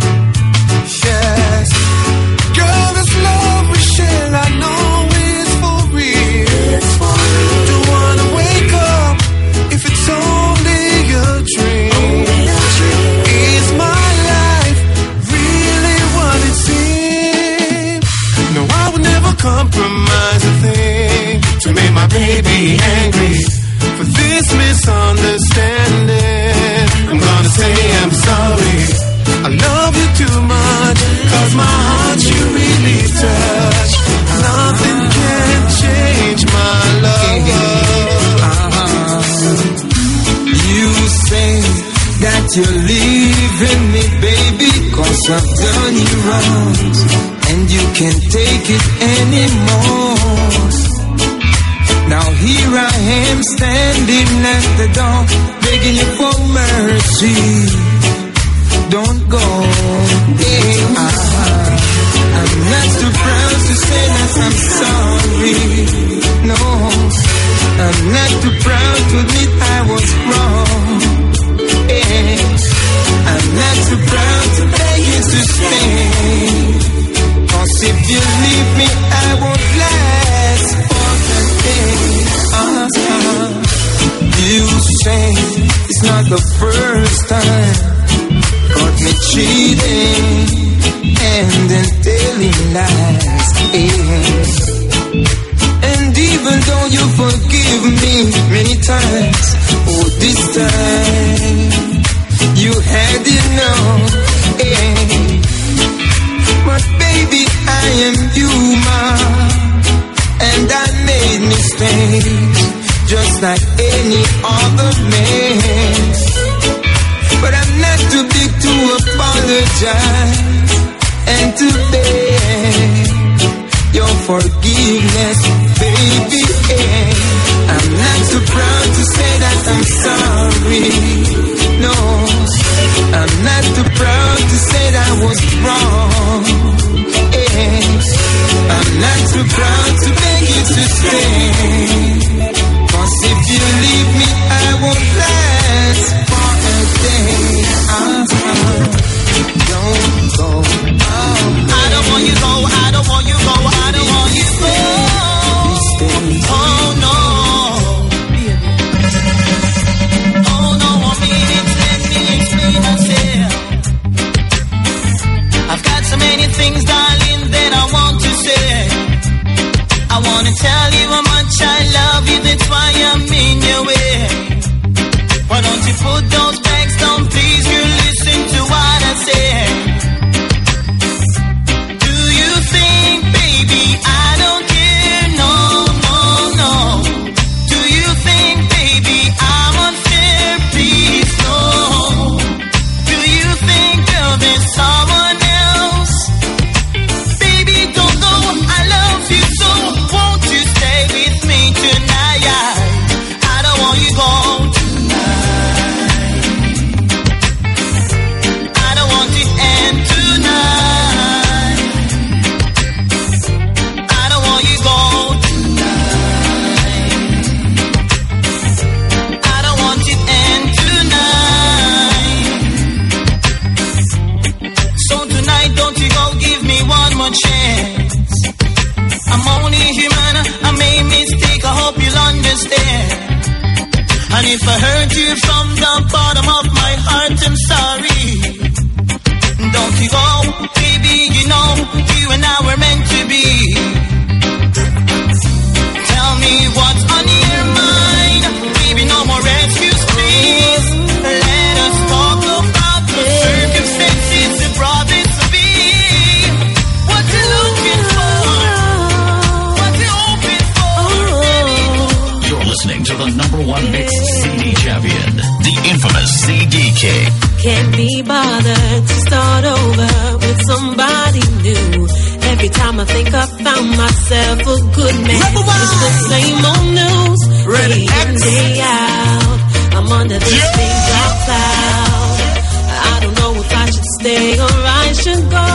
Yes, girl, this love we share, I know it's for real. It's for real. Don't wanna wake up if it's only a dream. Is my life really what it seems? No, I would never compromise a thing to make my baby angry. For this misunderstanding, I'm gonna say I'm sorry. I love you too much, 'cause my heart you really touch. Nothing can change my love. You say that you're leaving me, baby, 'cause I've done you wrong, and you can't take it anymore. Now here I am standing at the door, begging you for mercy. Don't go. I'm not too proud to say that I'm sorry. No, I'm not too proud to admit I was wrong. I'm not too proud to beg you to stay. 'Cause if you leave me, I won't last for the day. You say it's not the first time made mistakes, just like any other man. But I'm not too big to apologize and to beg your forgiveness, baby. I'm not too proud to say that I'm sorry. No, I'm not too proud to say that I was wrong. I'm not too proud to beg you to stay. 'Cause if you leave me, I won't last for a day. Don't go. I don't want you go. I don't want you go. I don't want you go. Oh no. Oh no, 1 minute, let me explain myself. I've got so many things, darling, that I want to say. I want to tell you how much I love you, that's why I'm in your way. Why don't you put those bags down, please? You listen to what I say. Do you think, baby, I don't care? No, no, no. Do you think, baby, I'm unfair? Please, no. Do you think, girl, there's someone else? Baby, don't go, I love you so. Won't you stay with me tonight? I don't want you gone tonight. I don't want it end tonight. I don't want you gone tonight. I don't want it end tonight. So tonight, don't you go, give me one more chance. I'm only human, I made mistake, I hope you'll understand. And if I hurt you from the bottom of my heart, I'm sorry. Don't you go, baby, you know, you and I were meant to be. Tell me what's on your mind, baby, no more excuse, please. Let us talk about the circumstances that brought this to be. What you looking for? What you hoping for, baby? You're listening to the #1 mix CD champion, the infamous CDK. Can't be bothered to start over with somebody new. Every time I think I found myself a good man, it's the same old news. Day in, day out, I'm under this big dark cloud. I don't know if I should stay or I should go.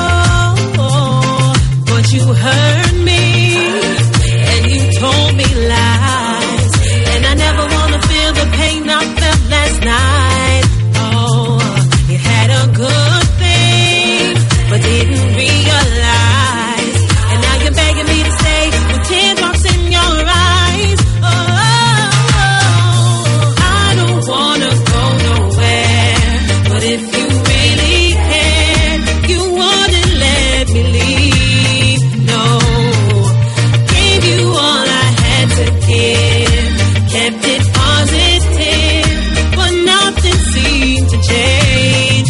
But you heard me and you told me lies, and I never want to feel the pain I felt last night. You had a good thing, but didn't realize. And now you're begging me to stay with teardrops in your eyes. I don't wanna go nowhere, but if you really cared, you wouldn't let me leave. No, gave you all I had to give, kept it positive, but nothing seemed to change.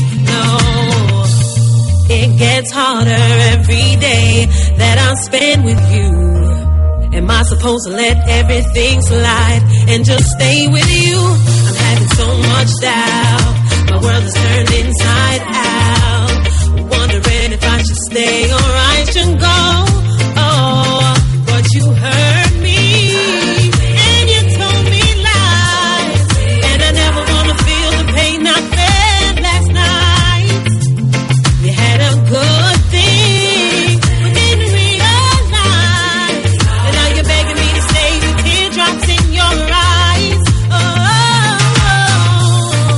It gets harder every day that I spend with you. Am I supposed to let everything slide and just stay with you? I'm having so much doubt. My world is turned inside out. Wondering if I should stay or I should go. Oh, but you heard me and you told me lies, and I never want to feel the pain I felt last night. You had a good thing, but didn't realize. And now you're begging me to stay with teardrops in your eyes. Oh,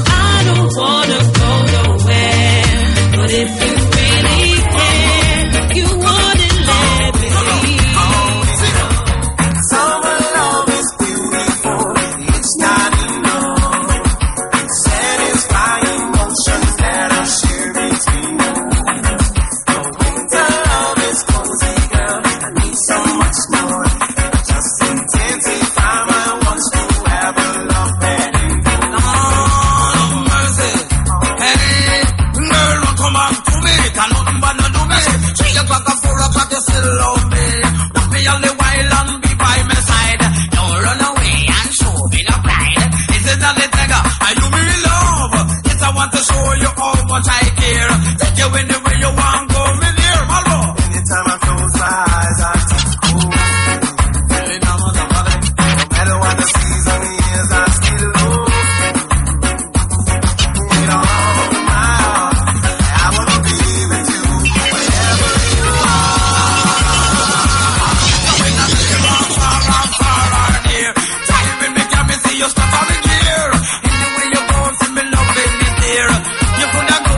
you anywhere you want, go me there, Malvo. Anytime I close my eyes, I see cool. Feeling I'm on the mother. No matter what the season is, I still love. You know, I wanna be with you wherever you are. When I see you on far and near, tell me when me can me see you stop on me gear. Anywhere you go, see me love it me there. You coulda go.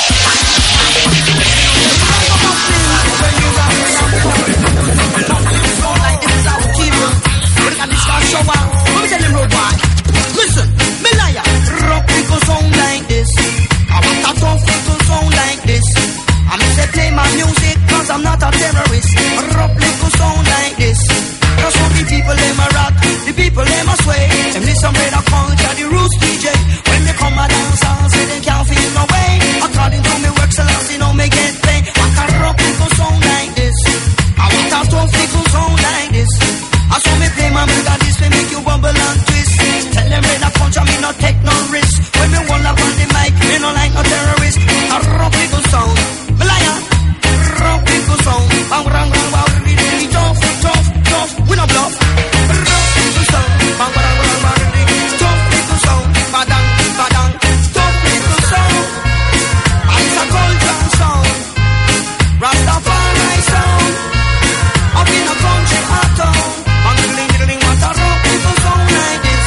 Listen, me liar, rock people sound like this. I want a tough people sound like this. I'm say play my music cause I'm not a terrorist. Rock people sound like this. Cause some the people them a rock, the people them a sway. Them listen with a culture, the roots DJ. When they come a dance and say they can't feel no way. According to me work so long, you know me get paid. I can rock people sound like this. I want a tough people sound like this. I saw me play my music this way make you bubble and twist. Tell them in a punch me not take no risk. When me hold up on the mic, me no like no terrorist. I rock people sound, me liar. Rock people sound, bang bang bang bang, really tough, tough, tough. We no bluff. Rock people sound, bang bang bang bang, really tough people sound, badang badang, tough people sound. It's a culture sound, Rastafari sound. Up in a country or town, I'm diddling what a rock people sound like this.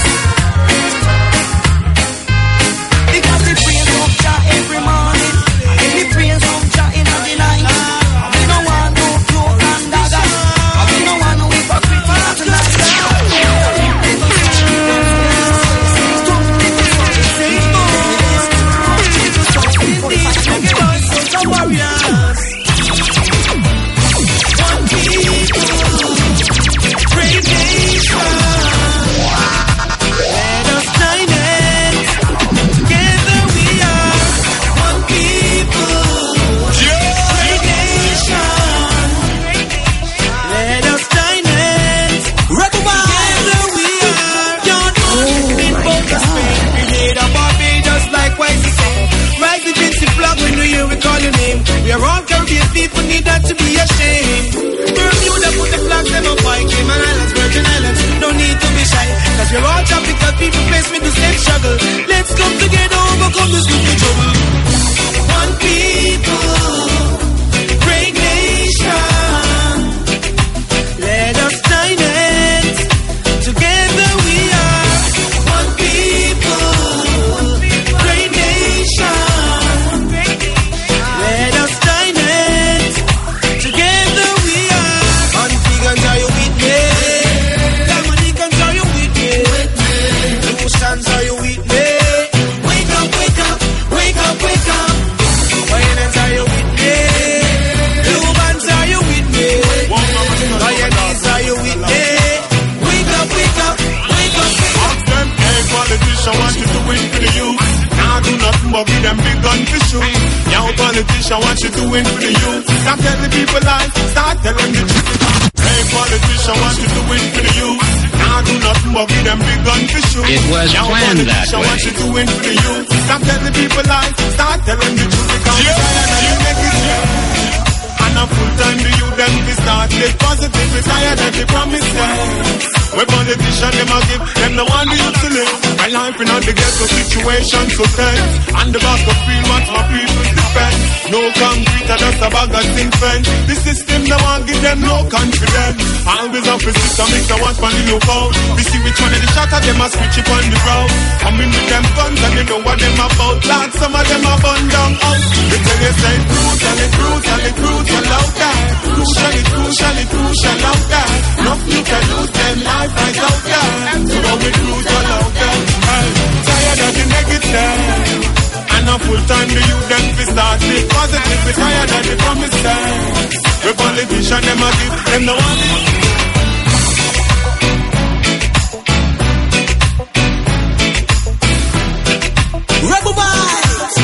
Because they praise of Jah every morning, and they praise of Jah in the night. And we don't want no cloak and dagger, and we don't want no hypocrite tonight. Warriors. One people, great nation. Let us join it. Together we are one people, great nation. Let us join it. Together we are your own people. Create a Barbados likewise the same. Rise against the flag when we hear we call your name. We are all Caribbean people, need not to be ashamed. Bermuda put the flags them up high. Cayman Islands, Virgin Islands, no need to be shy. Cause we're all tropical people face with the same struggle. Let's come together, overcome this stupid trouble. One people, great nation. Let us join it. Together we are one people, great nation. Let us join it. Together we are. Antigans, are you with me? Dominicans, are you with me? Lucians, are you with me? Wake up, wake up, wake up, wake up. Violence, are you with me? Cubans, are you with me? Lioness, are you with me? Wake up, wake up, wake up, wake up. Ask them, hey, politician, what you doing for the youth? Nah, do nothing but give them big gun to shoot. Young politician, what you doing for the youth? Stop telling people lies, start telling the truth. Hey, politician, what you doing for the youth? Nah, do nothing but give them big gun to shoot. It was Young planned that politician, way. what you doing for the youth? Stop telling people lies, start telling the truth. Because you're tired and you make it clear. And a full time the youth them to start live positive, retired and the promises. Where politicians them a give, them the one they used to live. My life in all the ghetto situation so tense. And the back of field what my people defend. No concrete and just a bag of zinc fence. The system the one give them no confidence. Always up with system make the watch on the lookout. We see which one of the shot of them a switch up on the road. Coming with them guns and you know what them about. Lord, some of them a bun down out. They tell you say brutally, brutally, brutal out there. Crucially, crucially, crucial out there. Nothing you can lose them life right out there. So now we brutal out there. Hey, tired of the negative. And a full time the youth them fi start live positive. We tired of the promises. We politicians them a give them the one. Rebel vibes.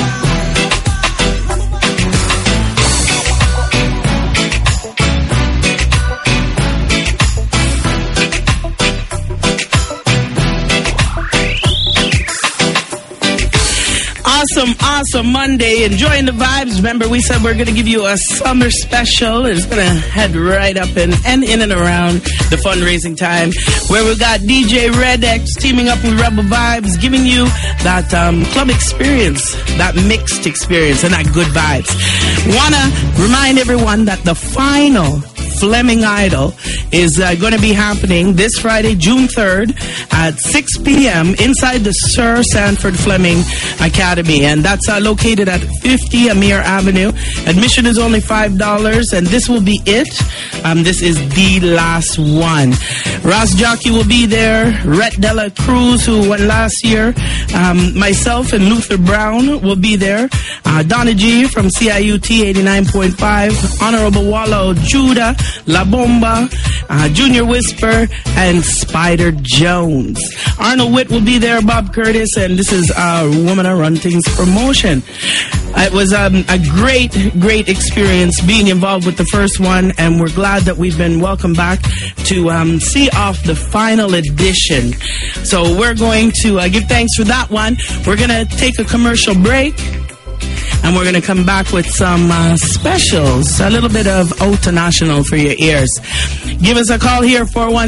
Awesome Monday. Enjoying the vibes. Remember, we said we're going to give you a summer special. It's going to head right up and in and around the fundraising time, where we got DJ Red X teaming up with Rebel Vibes, giving you that club experience, that mixed experience, and that good vibes. Want to remind everyone that the final Fleming Idol is going to be happening this Friday, June 3rd at 6 p.m. inside the Sir Sanford Fleming Academy. And that's located at 50 Amir Avenue. Admission is only $5, and this will be it. This is the last one. Ross Jockey will be there. Rhett Dela Cruz, who won last year. Myself and Luther Brown will be there. Donna G from CIUT 89.5. Honorable Wallow Judah, La Bomba, Junior Whisper, and Spider Jones. Arnold Witt will be there, Bob Curtis, and this is Woman I Run Things promotion. It was a great experience being involved with the first one, and we're glad that we've been welcomed back to see off the final edition. So we're going to give thanks for that one. We're going to take a commercial break, and we're going to come back with some specials, a little bit of National for your ears. Give us a call here,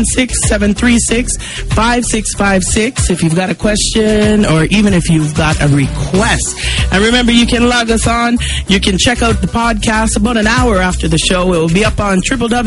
416-736-5656, if you've got a question or even if you've got a request. And remember, you can log us on. You can check out the podcast about an hour after the show. It will be up on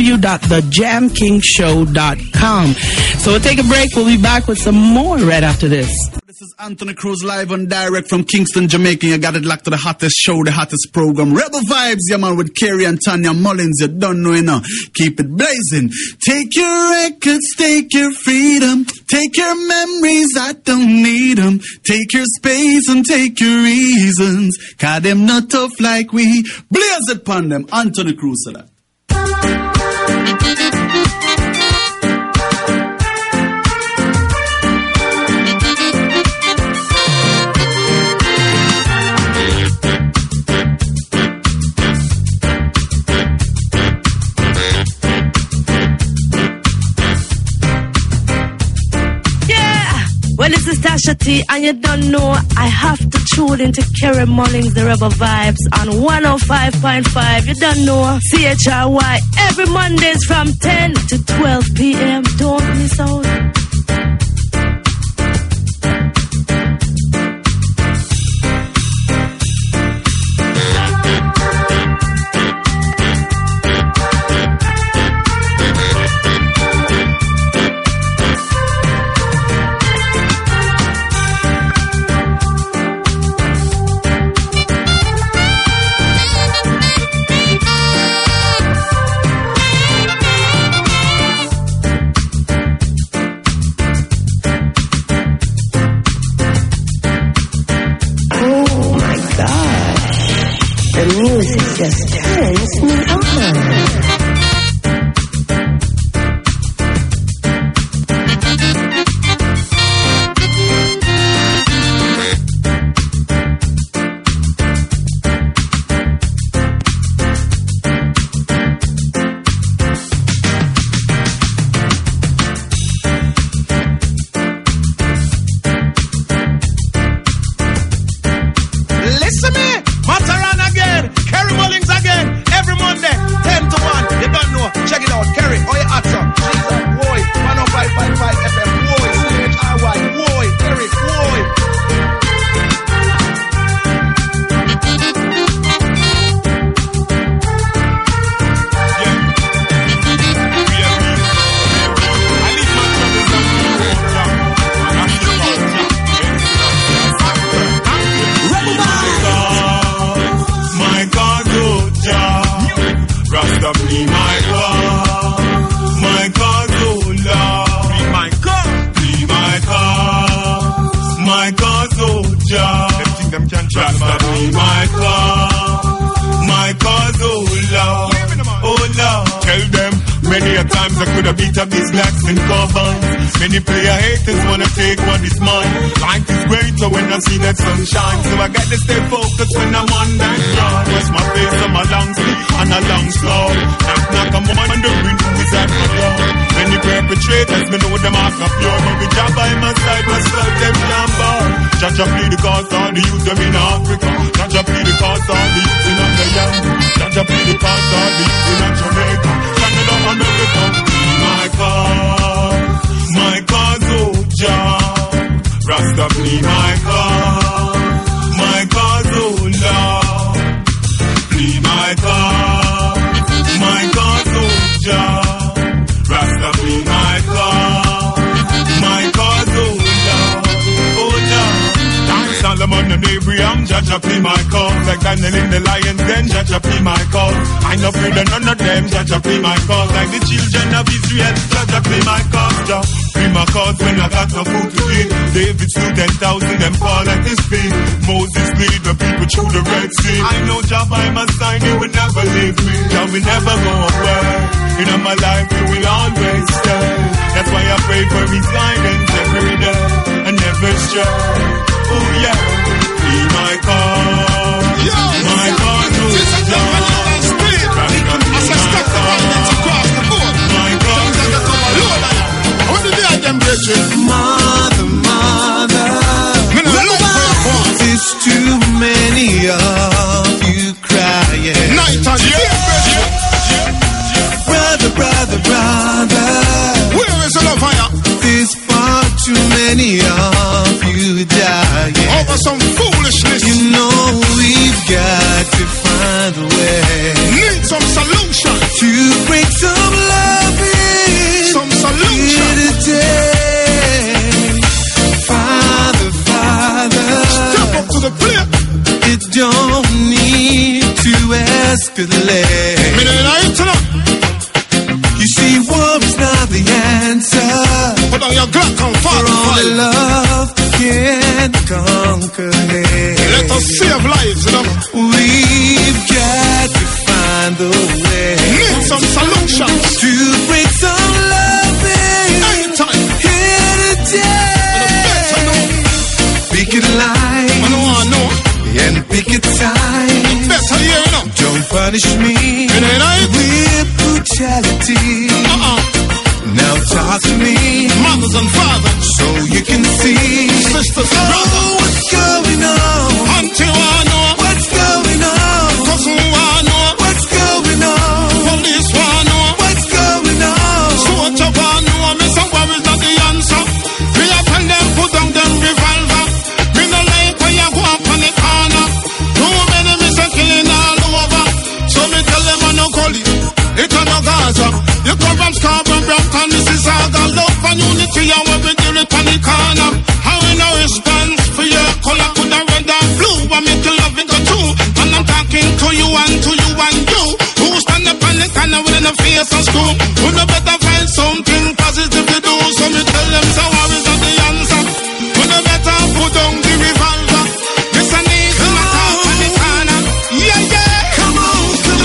www.thejamkingshow.com. So we'll take a break. We'll be back with some more right after this. This is Anthony Cruz live and direct from Kingston, Jamaica. You got it locked to the hottest show, the hottest program. Rebel Vibes, yeah man, with Kerry and Tanya Mullins. You don't know, you know. Keep it blazing. Take your records, take your freedom. Take your memories, I don't need them. Take your space and take your reasons. Cause them not tough like we. Blaze it upon them. Anthony Cruz said that. Well, this is Tasha T, and you don't know, I have to tune into Kerry Mullins, the Rebel Vibes, on 105.5. You don't know, CHRY, every Mondays from 10 to 12 p.m. Don't miss out. Just turns me on. Listen me, Mataran again, Kerry Mullins again, every Monday, 10 to 1. You don't know, check it out, Kerry, oh you hot son. Jesus, boy, 105.5 FM, boy, CHRY, boy, Kerry, boy. Rasta be my God, my God, oh Lord. Be my God, be my God, my God, oh Jah. Rasta be my God, oh Lord, oh Lord. Tell them many a times I could have beat up these blacks in covers. Many player haters wanna take what is mine. Life is greater when I see that sunshine, so I got to stay focused when I'm on that grind. Wash my face on my long sleeve and a long sleeve. Knock, I'm wondering who is at my door. Many perpetrators, me know them are pure. But we job by my side, must tell them down bar. Judge plead the cause all the youth them in our play the cards all deep in Jamaica, Canada, America. My cause, oh Jah. Rasta plead my cause, oh Lord. Plead my cause, oh Jah. Rasta plead my cause, oh Lord. Oh Jah. Thanks Solomon and Abraham, Jah play my cause. Like Daniel in the lion's den, Jah play my cause. I no fear none of them, Jah play my cause. Like the children of Israel, Jah play my cause, Jah. Play my cause when I got no food to eat. David slew 10,000, them fall at his feet. Moses lead the people through the Red Sea. I know Jah by my side, He will never leave me. Jah will never go away. In my life, He will always stay. That's why I pray for His guidance every day and never stray. Oh yeah, be my cause, my cause, oh Jah. As I step the violence across the board, my cause, Lord, how did they them brethren? Mother, there's too many of you crying. Night and day, brother, where is the love fire? There's far too many of you dying over some foolishness. You know we've got to find a way. Need some solution to bring some love in. Some solution today. Father, step up to the plate. It don't need to escalate. You see, war is not the answer. Put on your Glock and fight. Only love can conquer hate. Let us save lives, you know. We've got to find a way. Need some solutions to bring some love in. Here today. Pick it line. I know. And pick it time. Better here, you know. Don't punish me with brutality. Now talk to me, mothers and fathers, so you can see, sisters and brothers, what's going on. Until I know what's going on. Cousin, I know what's going on. Police, I know what's going on. Soldier, I know. Me some worries not the answer. Me I tell them put down them revolver. Me no like when you go up on the corner. Too many miss killing all over. So me tell them I no call it. It a no Gaza. You come from Scarborough, Brampton, Mississauga. Love and unity and we deal it on the corner. How we no response for your color could have red and blue. I make the love it go too. And I'm talking to you and to you and you. Who stand up on the corner with the face and school. Who no better find something positive to do. So me tell them so how is not the answer. Who no better put down the revolver. This a need to knock out on the corner. Yeah. Come on.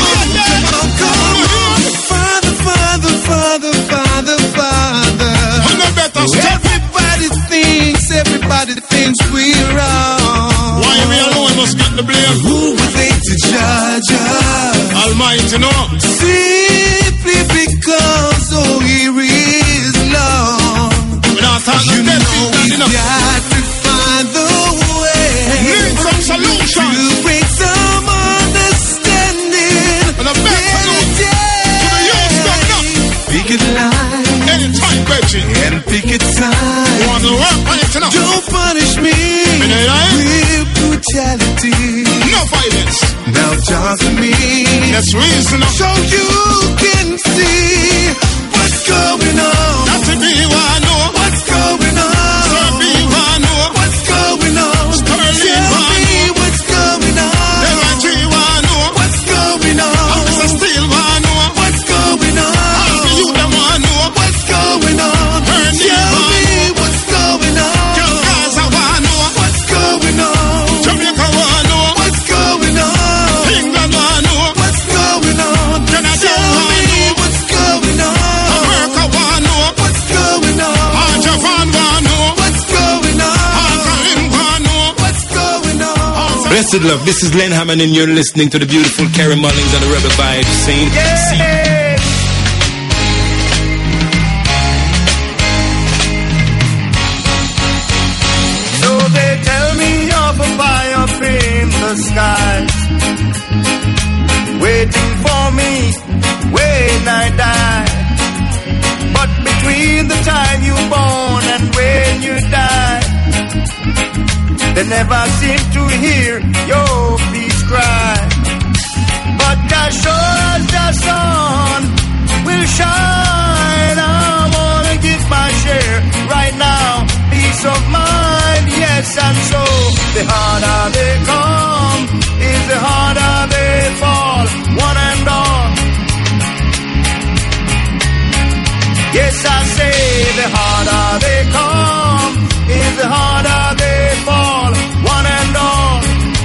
Everybody thinks we're wrong. Why we alone must get the blame? Who were they to judge us? Almighty, no. Simply because, here is love. You know we've got to find the way. Need some solution to bring some understanding. And a better note to the youth stuff now. Pick it line. Anytime, Betty. And pick it time. Want to work on it now. Don't punish me with brutality. No violence. Now talk to me. That's reason. So you can see what's going on. Not to be one, no. What's going on? Sir, be one, no. What's going on? Sterling, tell me what's going on. L.I.G. one, no. What's going on? Officer Steel one, no. What's going on? All the youth them one, no. What's going on? Tell me what's going on. Gaza one, no. What's going on? Jamaica one, no. What's going on? England one, no. What's going on? Canada Tell one, me no. what's going on. America one, no. What's going on? Japan one, no. What's going on? England one, no. What's going on? Blessed love, this is Len Hammond and you're listening to the beautiful Carrie Mullins and the Rebel Vibes saying, So they tell me of a fire up in the sky, where waiting for me when I die. But between the time you born and when you die, they never seem to hear your peace cry. But as sure as the sun will shine, I wanna get my share right now. Peace of mind, yes, and so the harder they come is the harder they fall, one and all. Yes, I say the harder they come is the harder they fall, one and all.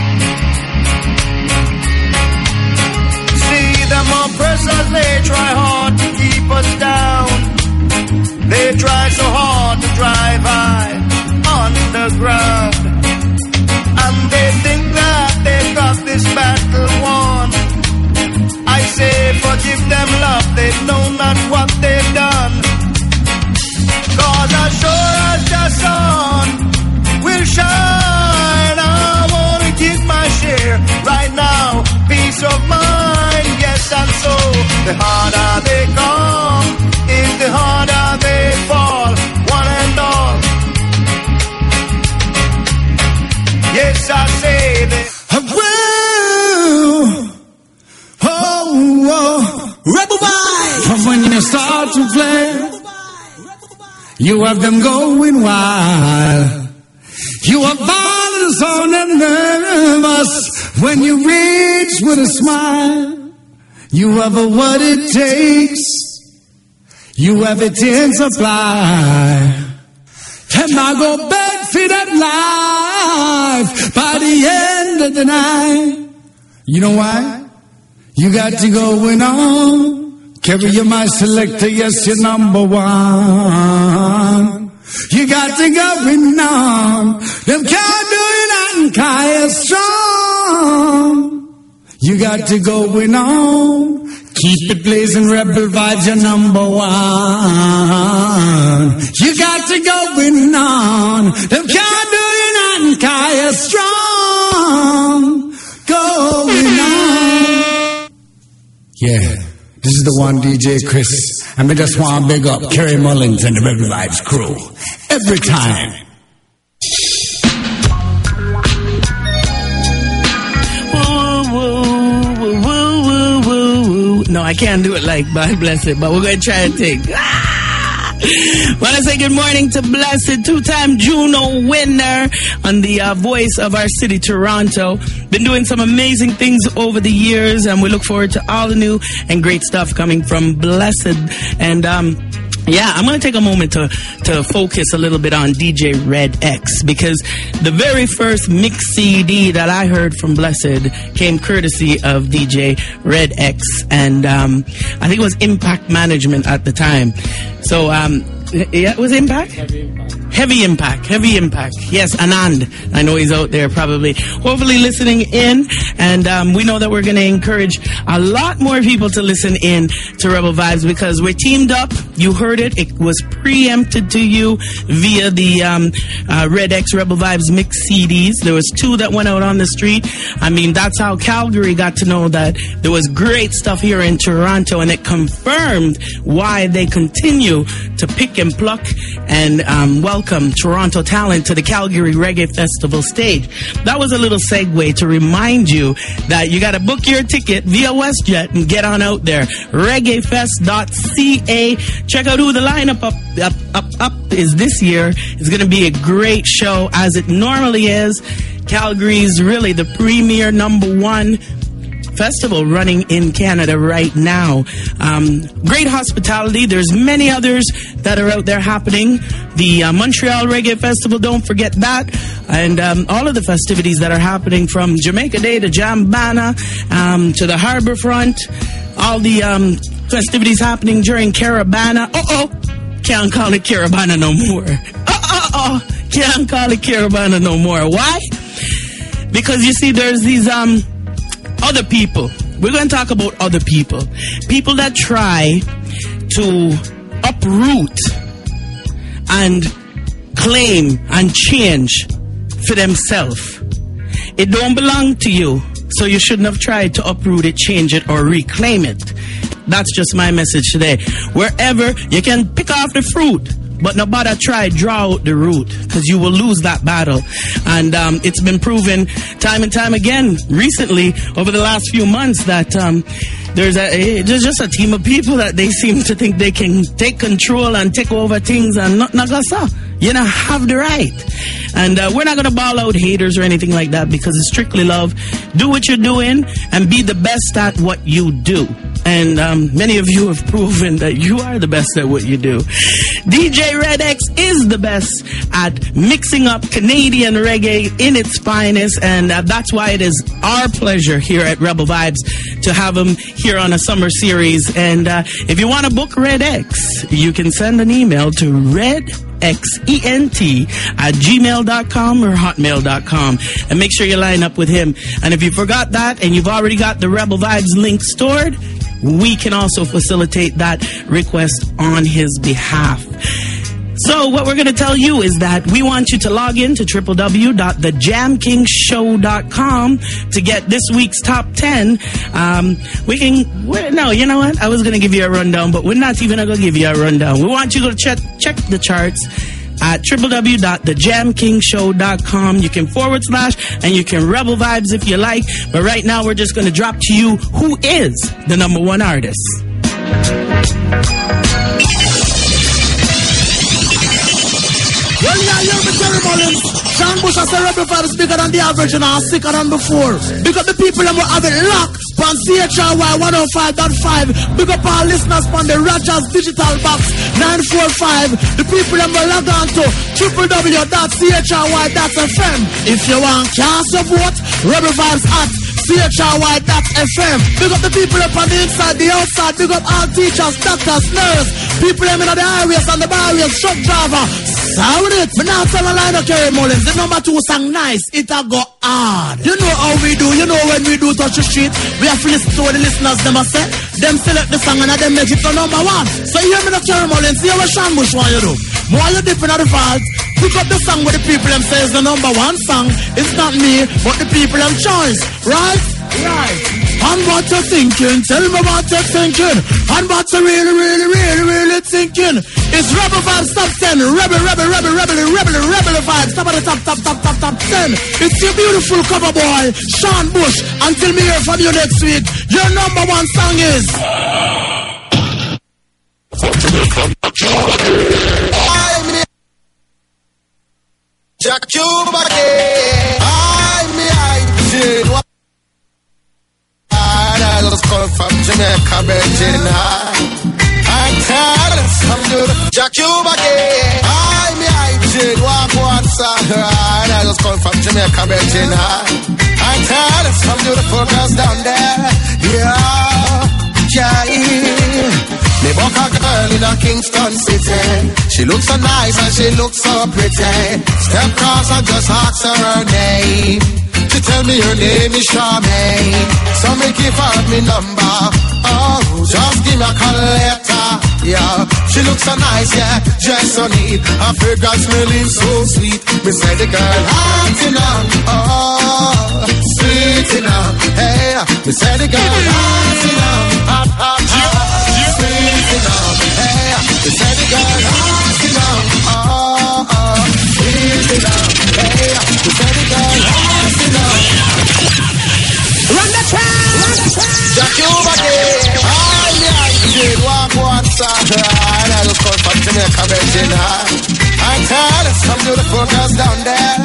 See them oppressors, they try hard to keep us down. They try so hard to drive high underground, and they think that they've got this battle won. I say forgive them, love, they know not what they've done. Cause as sure as the sun will shine, I wanna get my share right now. Peace of mind, yes, and so the harder they come is the harder they fall, one and all. Yes, I say that. Rebel Vibes. From when you start to play, you have them going wild. You are violent, so nervous when you reach with a smile. You have what it takes. You have it in supply. And I go back for that life by the end of the night. You know why? You got to going on. Carry your my selector, yes, you're number one. You got to going on. Them can't do it nothing, 'cause you're strong. You got to going on. Keep it blazing, Rebel Vibes, you're number one. You got to going on. Them can't do it nothing, 'cause you're strong. Going on. Yeah, this is the one DJ Chris, and we just want to big up Kerry Mullins and the Rebel Vibes crew every time. No, I can't do it like by Blessed, but we're going to try and take. Want to say good morning to Blessed, two-time Juno winner on the voice of our city, Toronto. Been doing some amazing things over the years, and we look forward to all the new and great stuff coming from Blessed. And yeah, I'm going to take a moment to focus a little bit on DJ Red X, because the very first mix CD that I heard from Blessed came courtesy of DJ Red X, and I think it was Impact Management at the time. So, yeah, it was Impact? Heavy Impact. Yes, Anand. I know he's out there probably, hopefully listening in. And we know that we're going to encourage a lot more people to listen in to Rebel Vibes, because we're teamed up. You heard it. It was preempted to you via the Red X Rebel Vibes mix CDs. There was 2 that went out on the street. I mean, that's how Calgary got to know that there was great stuff here in Toronto, and it confirmed why they continue to pick and pluck and welcome Toronto talent to the Calgary Reggae Festival stage. That was a little segue to remind you that you got to book your ticket via WestJet and get on out there. ReggaeFest.ca. Check out who the lineup up is this year. It's going to be a great show, as it normally is. Calgary's really the premier #1 festival running in Canada right now. Great hospitality. There's many others that are out there happening. The Montreal Reggae Festival, don't forget that. And all of the festivities that are happening, from Jamaica Day to Jambana to the Harbourfront. All the festivities happening during Caravana. Can't call it Caravana no more. Can't call it Caravana no more. Why? Because you see, there's these other people. We're going to talk about other people. People that try to uproot and claim and change for themselves. It don't belong to you. So you shouldn't have tried to uproot it, change it, or reclaim it. That's just my message today. Wherever you can pick off the fruit, but no bother try draw out the root, because you will lose that battle. And it's been proven time and time again recently over the last few months that there's just a team of people that they seem to think they can take control and take over things, and not so. You know, have the right. And we're not going to ball out haters or anything like that, because it's strictly love. Do what you're doing and be the best at what you do. And many of you have proven that you are the best at what you do. DJ Red X is the best at mixing up Canadian reggae in its finest. And that's why it is our pleasure here at Rebel Vibes to have him here on a summer series. And if you want to book Red X, you can send an email to redxent@gmail.com or hotmail.com, and make sure you line up with him. And if you forgot that and you've already got the Rebel Vibes link stored, we can also facilitate that request on his behalf. So what we're going to tell you is that we want you to log in to www.thejamkingshow.com to get this week's top 10. No, you know what? I was going to give you a rundown, but we're not even going to give you a rundown. We want you to check the charts at www.thejamkingshow.com. You can / and you can Rebel Vibes if you like. But right now, we're just going to drop to you who is the #1 artist. Well, yeah, you're the Terry Mullins. Sean Bush has a Rebel Vibes bigger than the average and are sicker than before. Because the people that will have it locked on CHRY 105.5. Big up our listeners on the Rogers Digital Box 945. The people that will log on to www.chry.fm. If you want cast your vote, Rebel Vibes at CHRY.fm. Big up the people up on the inside, the outside. Big up all teachers, doctors, nurses, people in the highways and the barriers, truck driver. Sound it. But now tell a line of Kerry Mullins. The #2 song nice. It'll go hard. You know how we do. You know when we do touch the street, we have to listen to what the listeners them say. Them select the song and them make it to #1. So hear me the Kerry Mullins. See what Sean Bush want you do. While you dipping at the vault, pick up the song where the people them say is the #1 song. It's not me, but the people them choice. Right? Right. And what you thinking? Tell me what you're thinking. And what you really thinking. It's Rebel Vibes Top 10. Rebel Vibes. Top of the top 10. It's your beautiful cover boy, Sean Bush. Until me hear from you next week, your #1 song is... Jack Cuba, I was calling from Jamaica, Virginia. I tell some good Jack Cuba, I did walk one side. I was calling from Jamaica, Virginia. I tell some beautiful girls down there. Yeah. Me walk a girl in a Kingston city. She looks so nice and she looks so pretty. Step across and just ask her name. She tell me her name is Charmaine. So me give her me number. Oh, just give me a call later. Yeah, she looks so nice, yeah, just so neat. Her fragrance smelling so sweet. Me say the girl hot enough. Oh, sweet enough. Hey, me say the girl hot enough. Hot. Sweet enough. Hey, me say the girl hot enough. Oh, sweet enough. Hey, me say the girl hot enough. Run the track! Jack Cuba day. I did walk one side. I just come from Jamaica, Virginia. I tell some beautiful girls down there.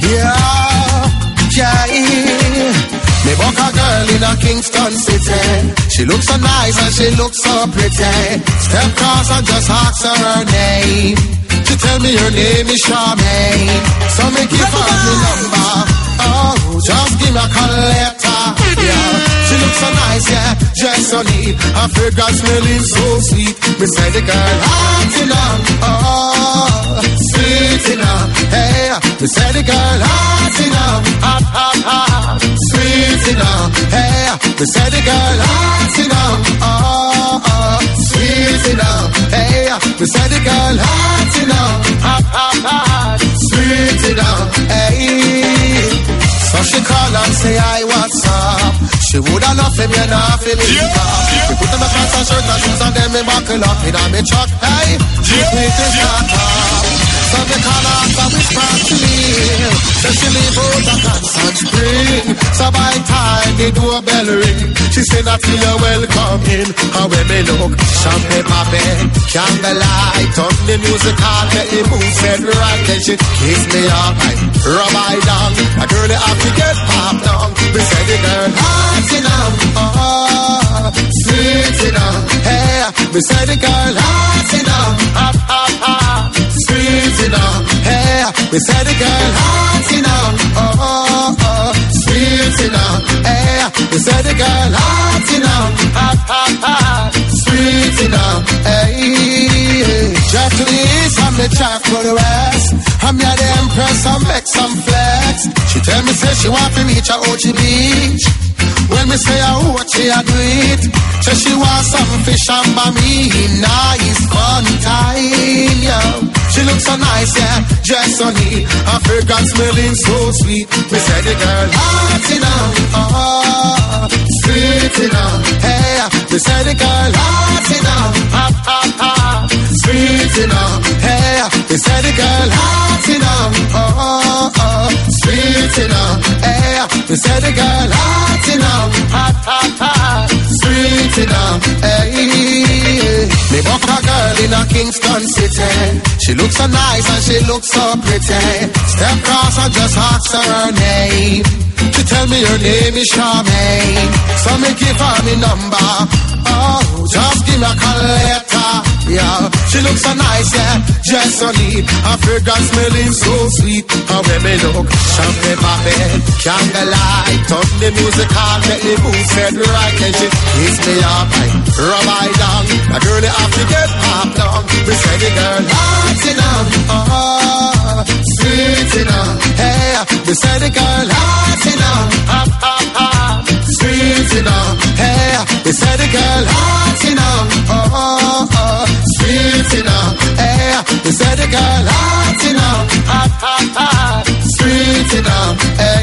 Yeah. Me walk a girl in a Kingston city. She looks so nice and she looks so pretty. Step across and just ask her name. She tell me her name is Charmaine. So me give her the number. Oh, just give me a call later. Yeah, she looks so nice, yeah, just so neat. Her fragrance smelling so sweet. Me say the girl hot enough. Oh, sweet enough. Hey, me say the girl hot enough. Hot. Sweet enough. Hey, me say the girl hot enough. Oh, sweet enough. Hey, me say the girl hot enough. Hot. Sweet enough. Hey. So she call and say, hi, what's up? She woulda loved him, you know, feel it. We put on the pants and shirt and shoes and then me buckle up in a me truck. Hey, she quit the start up. So me call her after we start to leave. So she leave out the concert spring. So by time the doorbell ring, she say that you're welcome in. And when me look, champagne poppin', candlelight, turn the music on, let the mood set right. Then she kiss me up, right, rub I down. A girl that have to get popped down. We say the girl hot enough, oh, sweet enough. Hey, we say the girl hot enough, hot, hot, hot, sweet enough. Hey, we say the girl hot enough, oh, oh, sweet enough. Hey, we say the girl hot enough, hot, hot, hot, sweet enough. Hey, drive to the east and me drive to the west. I'm here the empress and make some flex. She tell me say she want to reach a OG beach. When me say I what she a do it. Say she want some fish and by me. Nice fun time, yo. She looks so nice, yeah, dressed so neat. Her fragrance smelling so sweet. Me say the girl hot enough, oh, sweet enough. Hey, me say the girl hot enough, hot, hot, hot, sweet enough. Hey, me say the girl hot enough, oh, oh, sweet enough. Hey, me say the girl hot enough, hot, hot, hot, sweet enough. Hey, me walk a girl in a Kingston city. She looks so nice and she looks so pretty. Step across and just ask her name. She tell me her name is Charmaine. So me give her me number. Oh, just give me a call later. Yeah, she looks so nice, yeah, dressed so neat. Her fragrance smelling so sweet. And when me look, champagne poppin', candlelight, turn the music on, let the mood set right. And she kiss me up, I rub I down. A girl that have to get popped down. We say the girl hot enough, oh, sweet enough. Hey, we say the girl hot enough, hot, hot, hot, sweet enough. Hey, we say the girl hot enough, oh, oh, sweet enough. Hey, we say the girl hot enough, hot, hot, hot, sweet enough.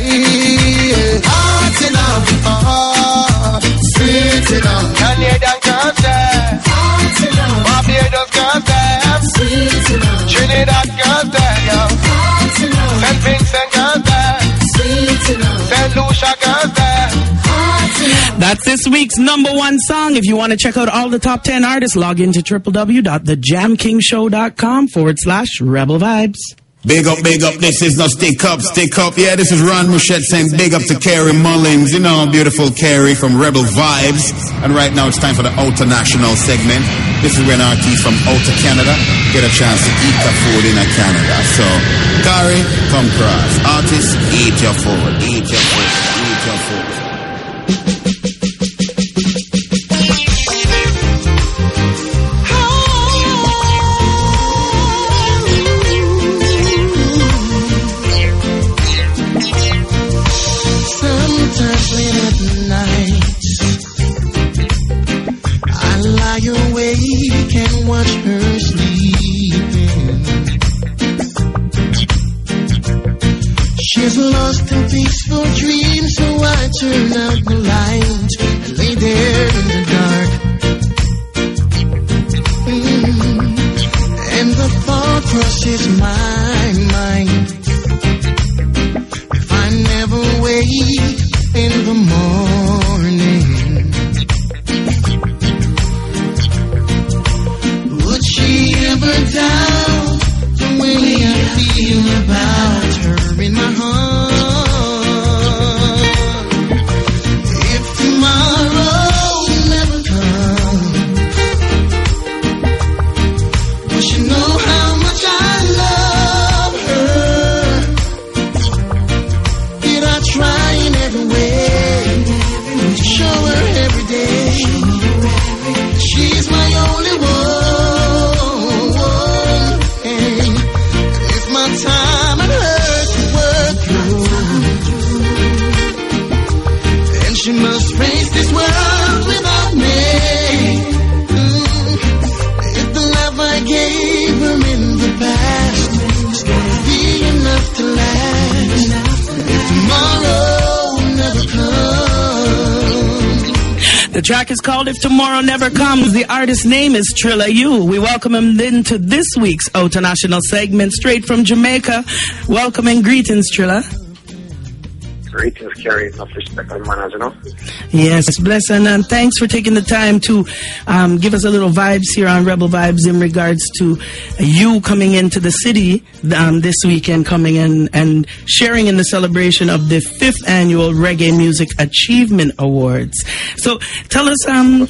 Hey, hot enough, oh, sweet enough. Canadian girls there, hot enough. Barbados girls there, sweet enough. Trinidad girls there, yo, hot enough. St. Vincent girls there, sweet enough. St. Lucia girls there. That's this week's #1 song. If you want to check out all the top 10 artists, log into www.thejamkingshow.com/Rebel Vibes. Big up, this is no stick up. Yeah, this is Ron Mouchette saying big up to Carrie Mullins. You know, beautiful Carrie from Rebel Vibes. And right now it's time for the Outer National segment. This is when artists from Outer Canada get a chance to eat the food in Canada. So, Carrie, come cross. Artists, eat your food, eat your food, eat your food. Awake and watch her sleeping. She's lost in peaceful dreams, so I turn out the light and lay there in the dark. And the thought crosses my mind: if I never wake in the morning, doubt the way I feel about her in my heart. If tomorrow The track is called If Tomorrow Never Comes. The artist's name is Trilla U. We welcome him into this week's International segment straight from Jamaica. Welcome and greetings, Trilla. Greetings, Kerry. Enough respect and manners, you know. Yes, bless and thanks for taking the time to give us a little vibes here on Rebel Vibes in regards to you coming into the city this weekend, coming in and sharing in the celebration of the 5th annual Reggae Music Achievement Awards. So tell us,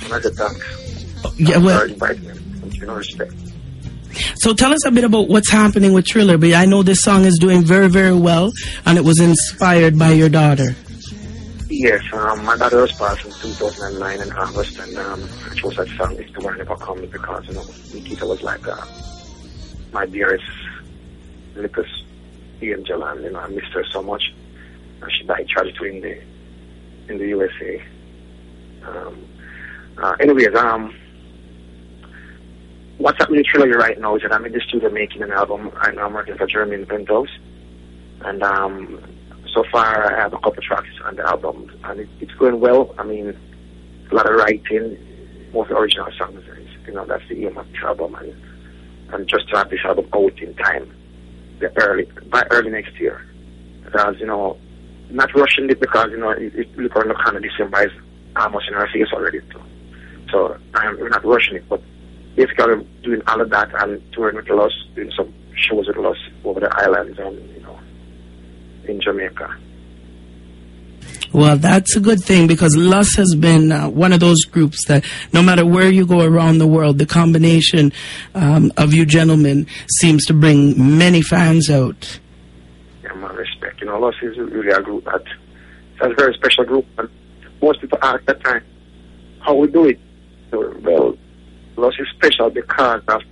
respect. So tell us a bit about what's happening with Trilla. But I know this song is doing very, very well, and it was inspired by your daughter. Yes, my daughter was passed in 2009 in August, and she was that song If Tomorrow Never Comes, because, you know, Nikita was like my dearest little angel, and, you know, I missed her so much. And she died tragically in the USA. What's happening with Trilla right now is that I'm in the studio making an album. Right now I'm working for Jermaine Ventos. And so far I have a couple tracks on the album. And it's going well. I mean, a lot of writing, most original songs. You know, that's the aim of the album. And just to have this album out in time, by early next year. Because, you know, not rushing it because, you know, look on the kind of December is almost in our face already. So we're not rushing it, but basically doing all of that and touring with Los, doing some shows with Los over the islands and, you know, in Jamaica. Well, that's a good thing because Los has been one of those groups that no matter where you go around the world, the combination of you gentlemen seems to bring many fans out. Yeah, my respect. You know, Los is really a group that's a very special group. And most people ask that time, how we do it? Well, Los is special because of,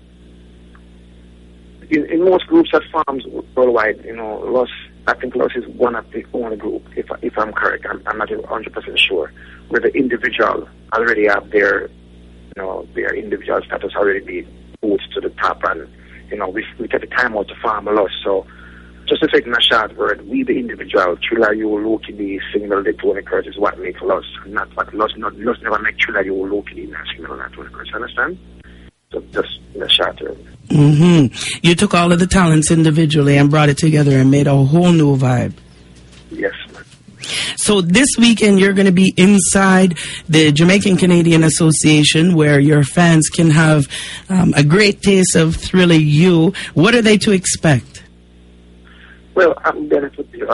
in most groups that forms worldwide, you know, I think Los is one of the only group, if I'm correct, I'm not 100% sure, where the individual already have their, you know, their individual status already be boots to the top, and, you know, we take the time out to form Los. So just to say it in a short word, we the individual, Trilla U, Loki B, similar to Tony Curtis, is what makes Los, not what Los never make Trilla U, Loki B, and similar to Tony Curtis, understand? So just in a short term. Mm-hmm. You took all of the talents individually and brought it together and made a whole new vibe. Yes, man. So this weekend you're going to be inside the Jamaican Canadian Association where your fans can have a great taste of Trilla U. What are they to expect? Well, I'm being with you.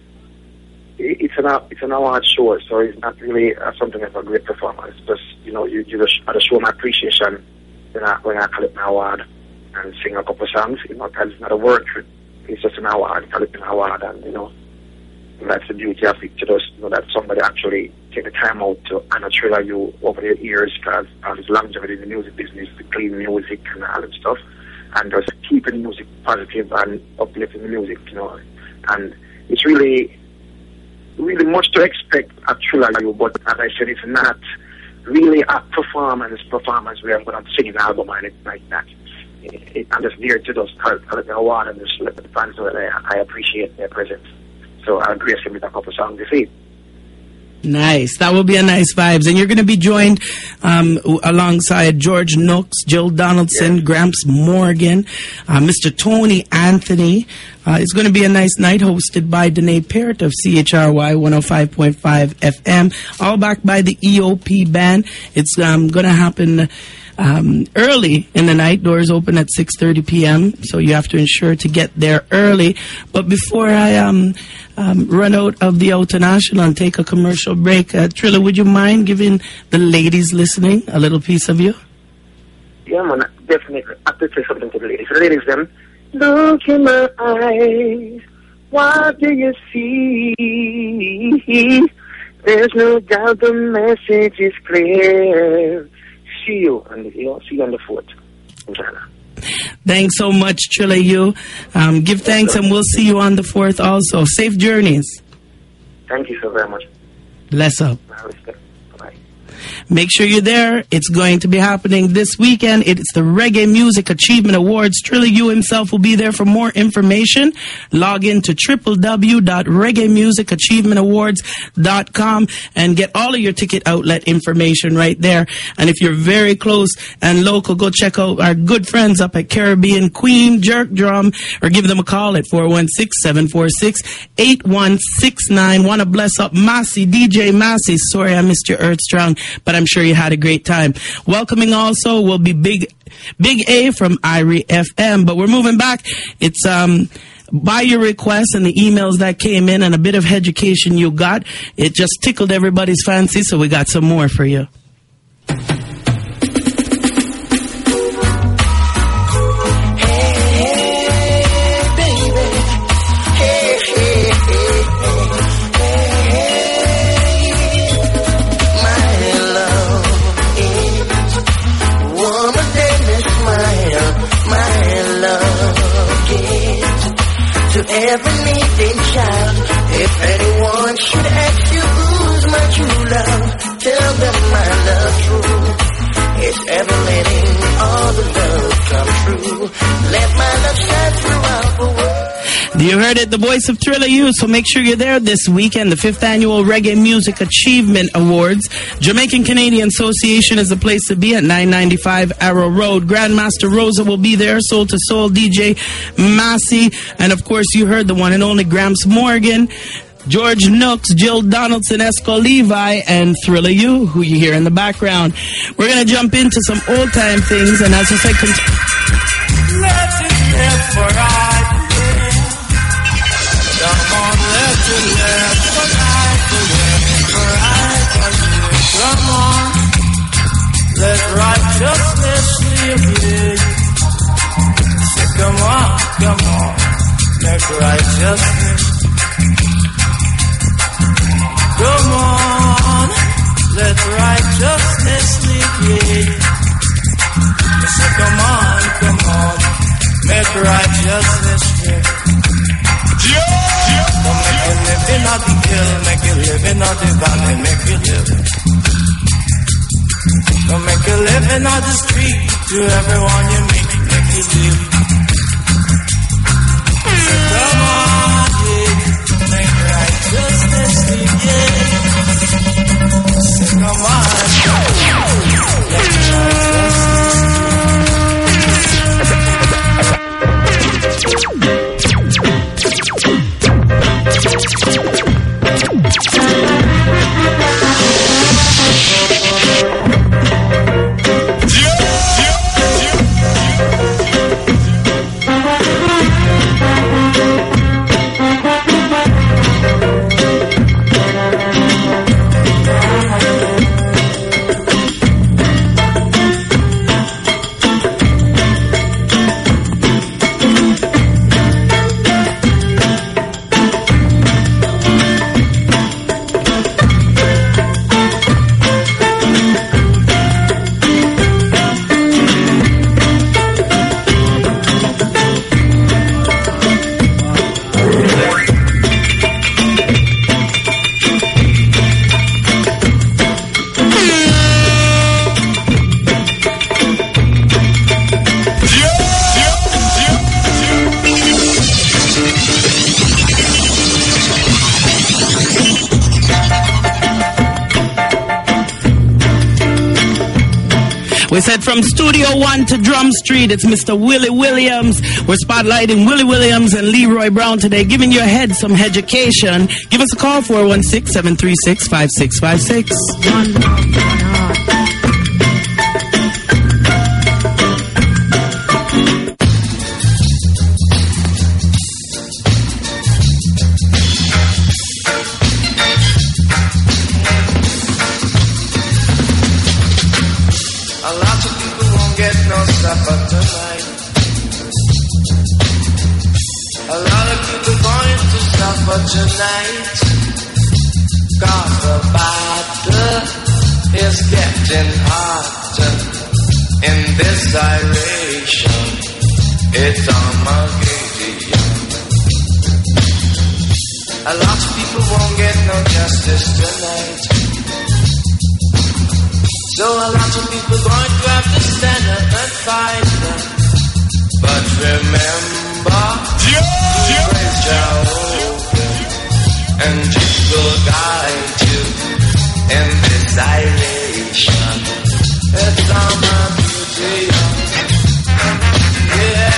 It's an award show, so it's not really something of a great performance. Just, you know, you just show my appreciation when I collect my award and sing a couple songs. You know, because it's not a work trip. It's just an award, collect an award, and, you know, that's the beauty of it, to just know that somebody actually take the time out to honor Trilla U over the years, because of his longevity in the music business, the clean music and all that stuff. And just keeping music positive and uplifting the music, you know. And it's really, really much to expect at Trilla U, but as I said, it's not really a performance where I'm going to sing an album and it's like that. I'm just there to just collect the award and just let the fans know that I appreciate their presence. So I'll grace him with a couple songs this evening. Nice. That will be a nice vibes. And you're going to be joined alongside George Nooks, Jill Donaldson, Gramps Morgan, Mr. Tony Anthony. It's going to be a nice night hosted by Danae Parrott of CHRY 105.5 FM, all backed by the EOP band. It's going to happen early in the night. Doors open at 6:30 p.m. So you have to ensure to get there early. But before I run out of the International and take a commercial break, Trilla, would you mind giving the ladies listening a little piece of you? Yeah, man, definitely. I have to say something to the ladies. The ladies, them, look in my eyes. What do you see? There's no doubt the message is clear. See you on the 4th in Ghana. Thanks so much, Trilla U. Give thanks, and we'll see you on the 4th also. Safe journeys. Thank you so very much. Bless up. Bye. Make sure you're there. It's going to be happening this weekend. It's the Reggae Music Achievement Awards. Trilly U himself will be there. For more information, log in to www.reggaemusicachievementawards.com and get all of your ticket outlet information right there. And if you're very close and local, go check out our good friends up at Caribbean Queen Jerk Drum, or give them a call at 416-746-8169. Want to bless up Massey, DJ Massey. Sorry I missed your Earth Strong, but I'm sure you had a great time. Welcoming also will be Big A from Irie FM. But we're moving back. It's by your requests and the emails that came in and a bit of education you got. It just tickled everybody's fancy, so we got some more for you. Every needing child, if anyone should ask you who's my true love, tell them my love true. It's ever letting all the love come true. Let my love shine throughout the world. You heard it, the voice of Thriller U. So make sure you're there this weekend, the 5th Annual Reggae Music Achievement Awards. Jamaican Canadian Association is the place to be at 995 Arrow Road. Grandmaster Rosa will be there, Soul to Soul, DJ Massey, and of course you heard the one and only Gramps Morgan, George Nooks, Jill Donaldson, Esco Levi, and Thriller U, who you hear in the background. We're going to jump into some old-time things, and as I say, let it live for I. Come on, let it live for I to live, for I can live. Come on, let righteousness live. Say, come on, let righteousness. Come on, let righteousness live. Say, come on, make righteousness live. Come make you live in the hill, make you live in the valley, make you live. Come make you live in the street, to everyone you meet, make you live. So come on, yeah, make righteousness live, yeah. So come on, let righteousness We said from Studio 1 to Drum Street, it's Mr. Willie Williams. We're spotlighting Willie Williams and Leroy Brown today, giving your head some education. Give us a call, 416-736-5656. Tonight, 'cause the battle is getting hotter in this direction. It's Armageddon. A lot of people won't get no justice tonight. So a lot of people going to have to stand up and fight them. But remember, praise Jehovah, and He will guide you in this direction. It's all my beauty. Yeah.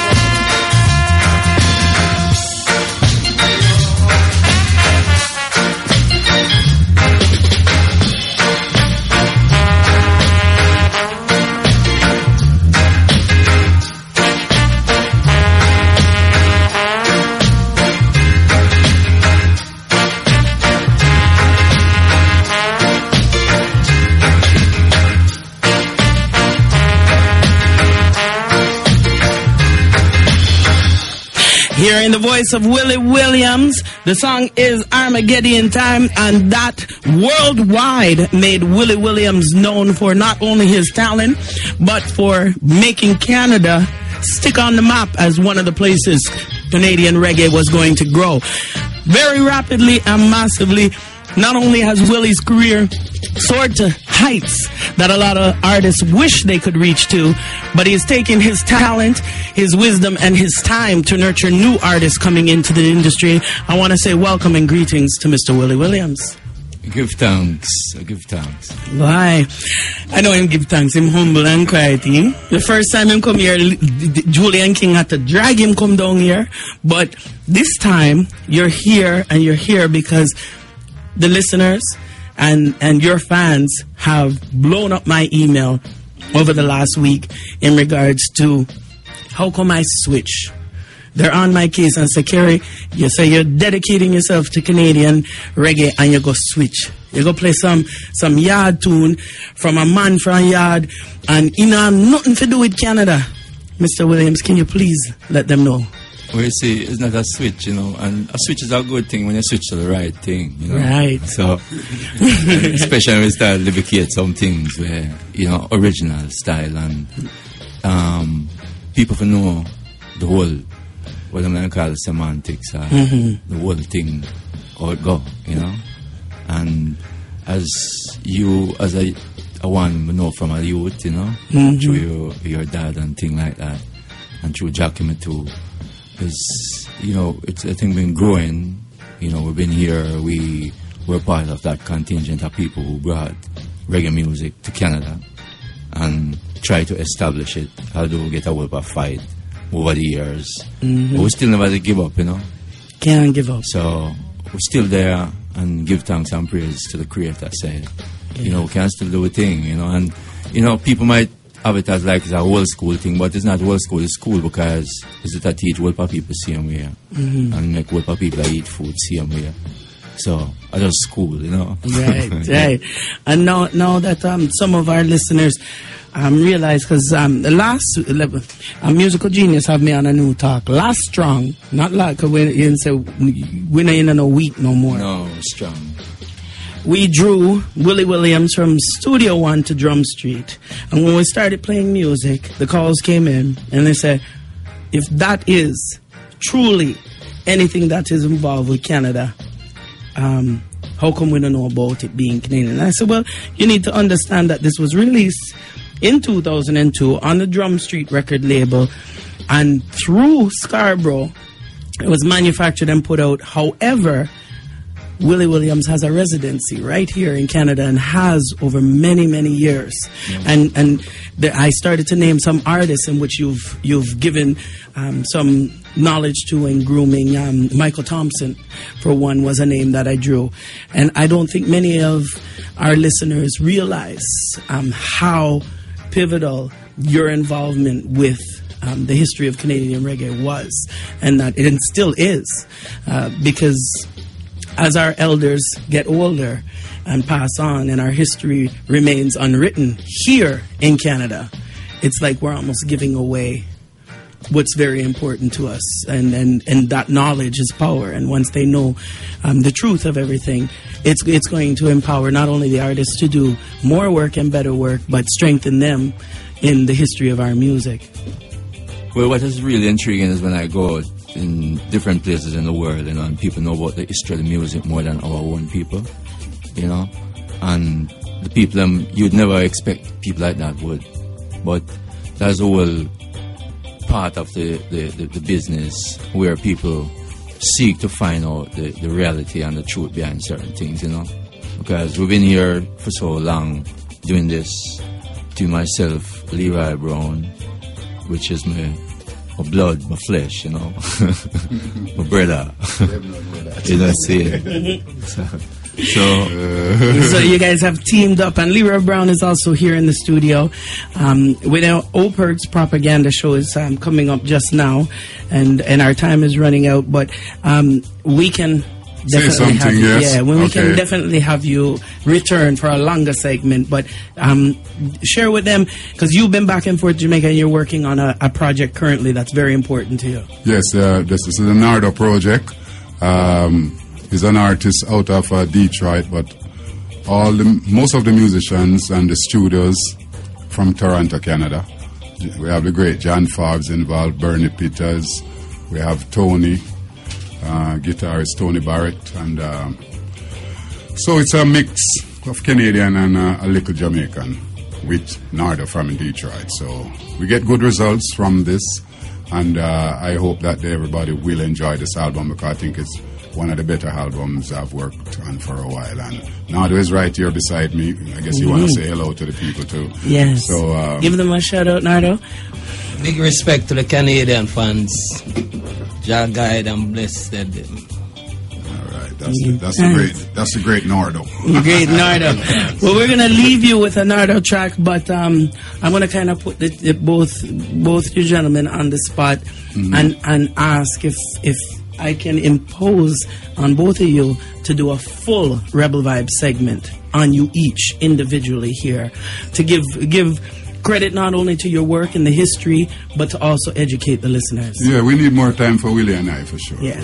Hearing the voice of Willie Williams, the song is Armageddon Time, and that worldwide made Willie Williams known for not only his talent, but for making Canada stick on the map as one of the places Canadian reggae was going to grow. Very rapidly and massively, not only has Willie's career soared to heights that a lot of artists wish they could reach to, but he's taken his talent, his wisdom, and his time to nurture new artists coming into the industry. I want to say welcome and greetings to Mr. Willie Williams. Give thanks. Give thanks. Why? I know him give thanks. Him humble and quiet. The first time him come here, Julian King had to drag him come down here. But this time, you're here, and you're here because the listeners and your fans have blown up my email over the last week in regards to how come I switch. They're on my case and say, Kerry, you say you're dedicating yourself to Canadian reggae and you go switch. You go play some yard tune from a man from yard and you know nothing to do with Canada. Mr. Williams, can you please let them know? Well, you see, it's not a switch, you know, and a switch is a good thing when you switch to the right thing, you know. Right. So, especially when we start to replicate some things where, you know, original style and people can know the whole, what I'm going to call semantics, the whole thing, how it go, you know. And as you, as a one we know from a youth, you know, through your dad and thing like that, and through Jackie too, is, you know, it's I think been growing. You know, we've been here. We're part of that contingent of people who brought reggae music to Canada and try to establish it. Although we get a whole fight over the years, but we still never give up. You know, can't give up. So we're still there and give thanks and praise to the Creator. Said, you know, we can still do a thing. You know, and you know, people might have it as like it's a old school thing, but it's not old school. It's cool because it's to teach old people same way and make old people eat food same way. So I just school, you know. Right, right. And now that some of our listeners realize, because the last Musical Genius have me on a new talk. Last Strong, not like when you say we're not in a week no more. No, Strong. We drew Willie Williams from Studio One to Drum Street. And when we started playing music, the calls came in and they said, if that is truly anything that is involved with Canada, how come we don't know about it being Canadian? And I said, well, you need to understand that this was released in 2002 on the Drum Street record label. And through Scarborough, it was manufactured and put out. However, Willie Williams has a residency right here in Canada and has over many, many years. And I started to name some artists in which you've given some knowledge to and grooming. Michael Thompson, for one, was a name that I drew. And I don't think many of our listeners realize how pivotal your involvement with the history of Canadian reggae was, and that it still is, because as our elders get older and pass on and our history remains unwritten here in Canada, it's like we're almost giving away what's very important to us. And that knowledge is power. And once they know the truth of everything, it's going to empower not only the artists to do more work and better work, but strengthen them in the history of our music. Well, what is really intriguing is when I go in different places in the world, you know, and people know about the history of the music more than our own people, you know, and the people you'd never expect people like that would. But that's a whole part of the business where people seek to find out the reality and the truth behind certain things, you know. Because we've been here for so long doing this to myself, Leroy Brown, which is my blood, my flesh, you know, my brother. You know, see. So you guys have teamed up, and Leroy Brown is also here in the studio. We know Operg's propaganda show is coming up just now, and our time is running out. But we can definitely have you, yes. we can definitely have you return for a longer segment. But share with them, because you've been back and forth to Jamaica, and you're working on a project currently that's very important to you. Yes, this is the Nardo project. He's an artist out of Detroit, but most of the musicians and the studios from Toronto, Canada. We have the great John Forbes involved, Bernie Peters. We have Tony, guitarist Tony Barrett, and so it's a mix of Canadian and a little Jamaican with Nardo from Detroit. So we get good results from this, and I hope that everybody will enjoy this album, because I think it's one of the better albums I've worked on for a while. And Nardo is right here beside me. I guess you want to say hello to the people too. Yes. So give them a shout out, Nardo. Big respect to the Canadian fans. Jah guide and bless them. All right, that's a great Nardo. Great Nardo. Well, we're gonna leave you with a Nardo track, but I'm gonna kind of put both you gentlemen on the spot and ask if I can impose on both of you to do a full Rebel Vibe segment on you each individually here, to give credit not only to your work and the history, but to also educate the listeners. Yeah, we need more time for Willie and I, for sure. Yeah.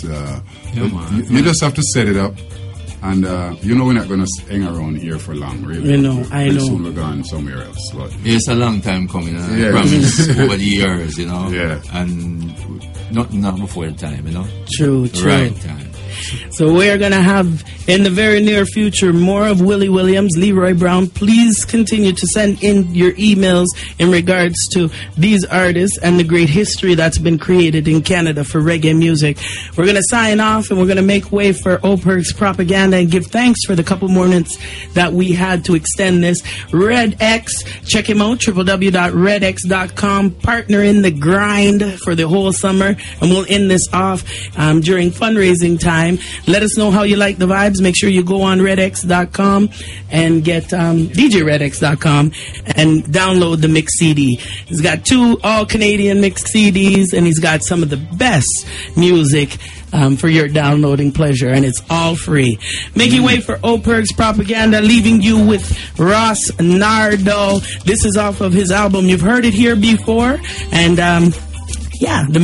You just have to set it up. And we're not going to hang around here for long, really. I know. Soon we're going somewhere else. But it's a long time coming. I promise, over the years, you know. Yeah. And not before the time, you know. True. Right time. So we're going to have, in the very near future, more of Willie Williams, Leroy Brown. Please continue to send in your emails in regards to these artists and the great history that's been created in Canada for reggae music. We're going to sign off, and we're going to make way for Operg's propaganda and give thanks for the couple more minutes that we had to extend this. Red X, check him out, www.redx.com. Partner in the grind for the whole summer, and we'll end this off during fundraising time. Let us know how you like the vibes. Make sure you go on redx.com and get djredx.com and download the mix CD. He's got 2 all-Canadian mix CDs, and he's got some of the best music for your downloading pleasure, and it's all free. Making way for Operg's propaganda, leaving you with Ross Nardo. This is off of his album. You've heard it here before, and the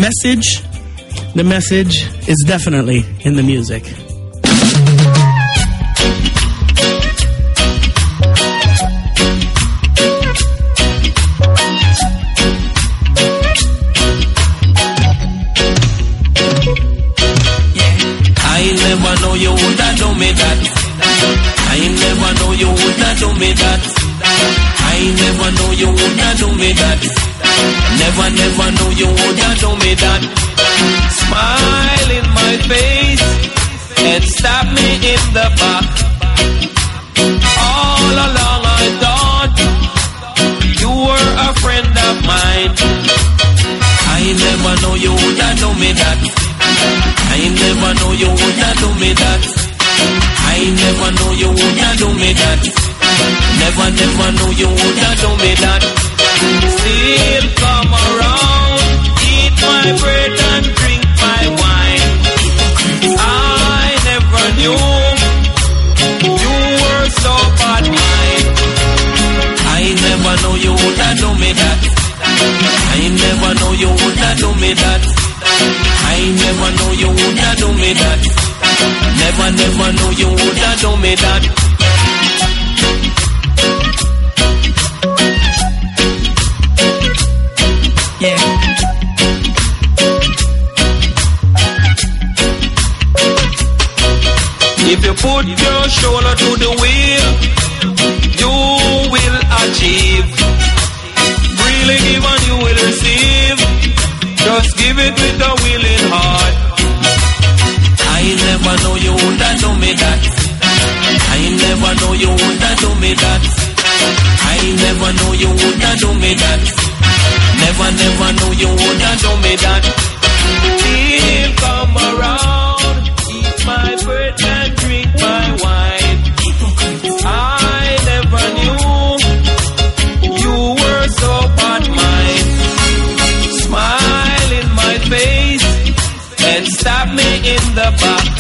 message is definitely in the music. I never know you woulda do me that. I never know you woulda do me that. I never know you woulda do me that. Never know you woulda do me that. Smile in my face and stab me in the back. All along I thought you were a friend of mine. I never know you woulda do me that. I never know you woulda do me that. I never know you woulda do me that. Never know you woulda do me that. Still come around, eat my bread and drink my wine. I never knew you were so bad mine. I never know you woulda do me that. I never know you woulda do me that. I never know you woulda do me that. Never know you woulda do me that. Yeah. If you put your shoulder to the wheel, you that. I never know you woulda do me that. I never know you woulda do me that. Never know you woulda do me that. He'll come around, eat my bread and drink my wine. I never knew you were so bad mind. Smile in my face and stab me in the back.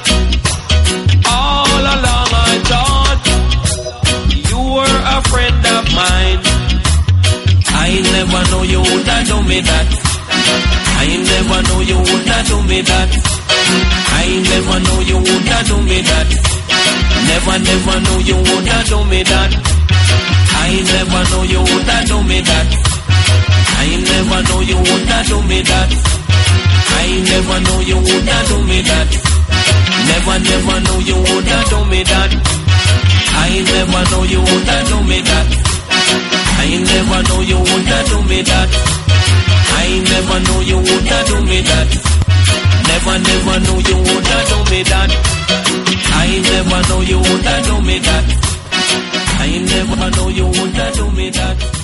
All along I thought you were a friend of mine. I never know you woulda do me that. I never know you woulda do me that. I never know you woulda do me that. Never know you woulda do me that. I never know you woulda do me that. I never know you woulda do me that. I never know you woulda do me that. Never know you woulda do me that. I never know you woulda do me that. I never know you woulda do me that. I never know you woulda do me that. Never know you woulda do me that. I never know you woulda do me that. I never know you woulda do me that.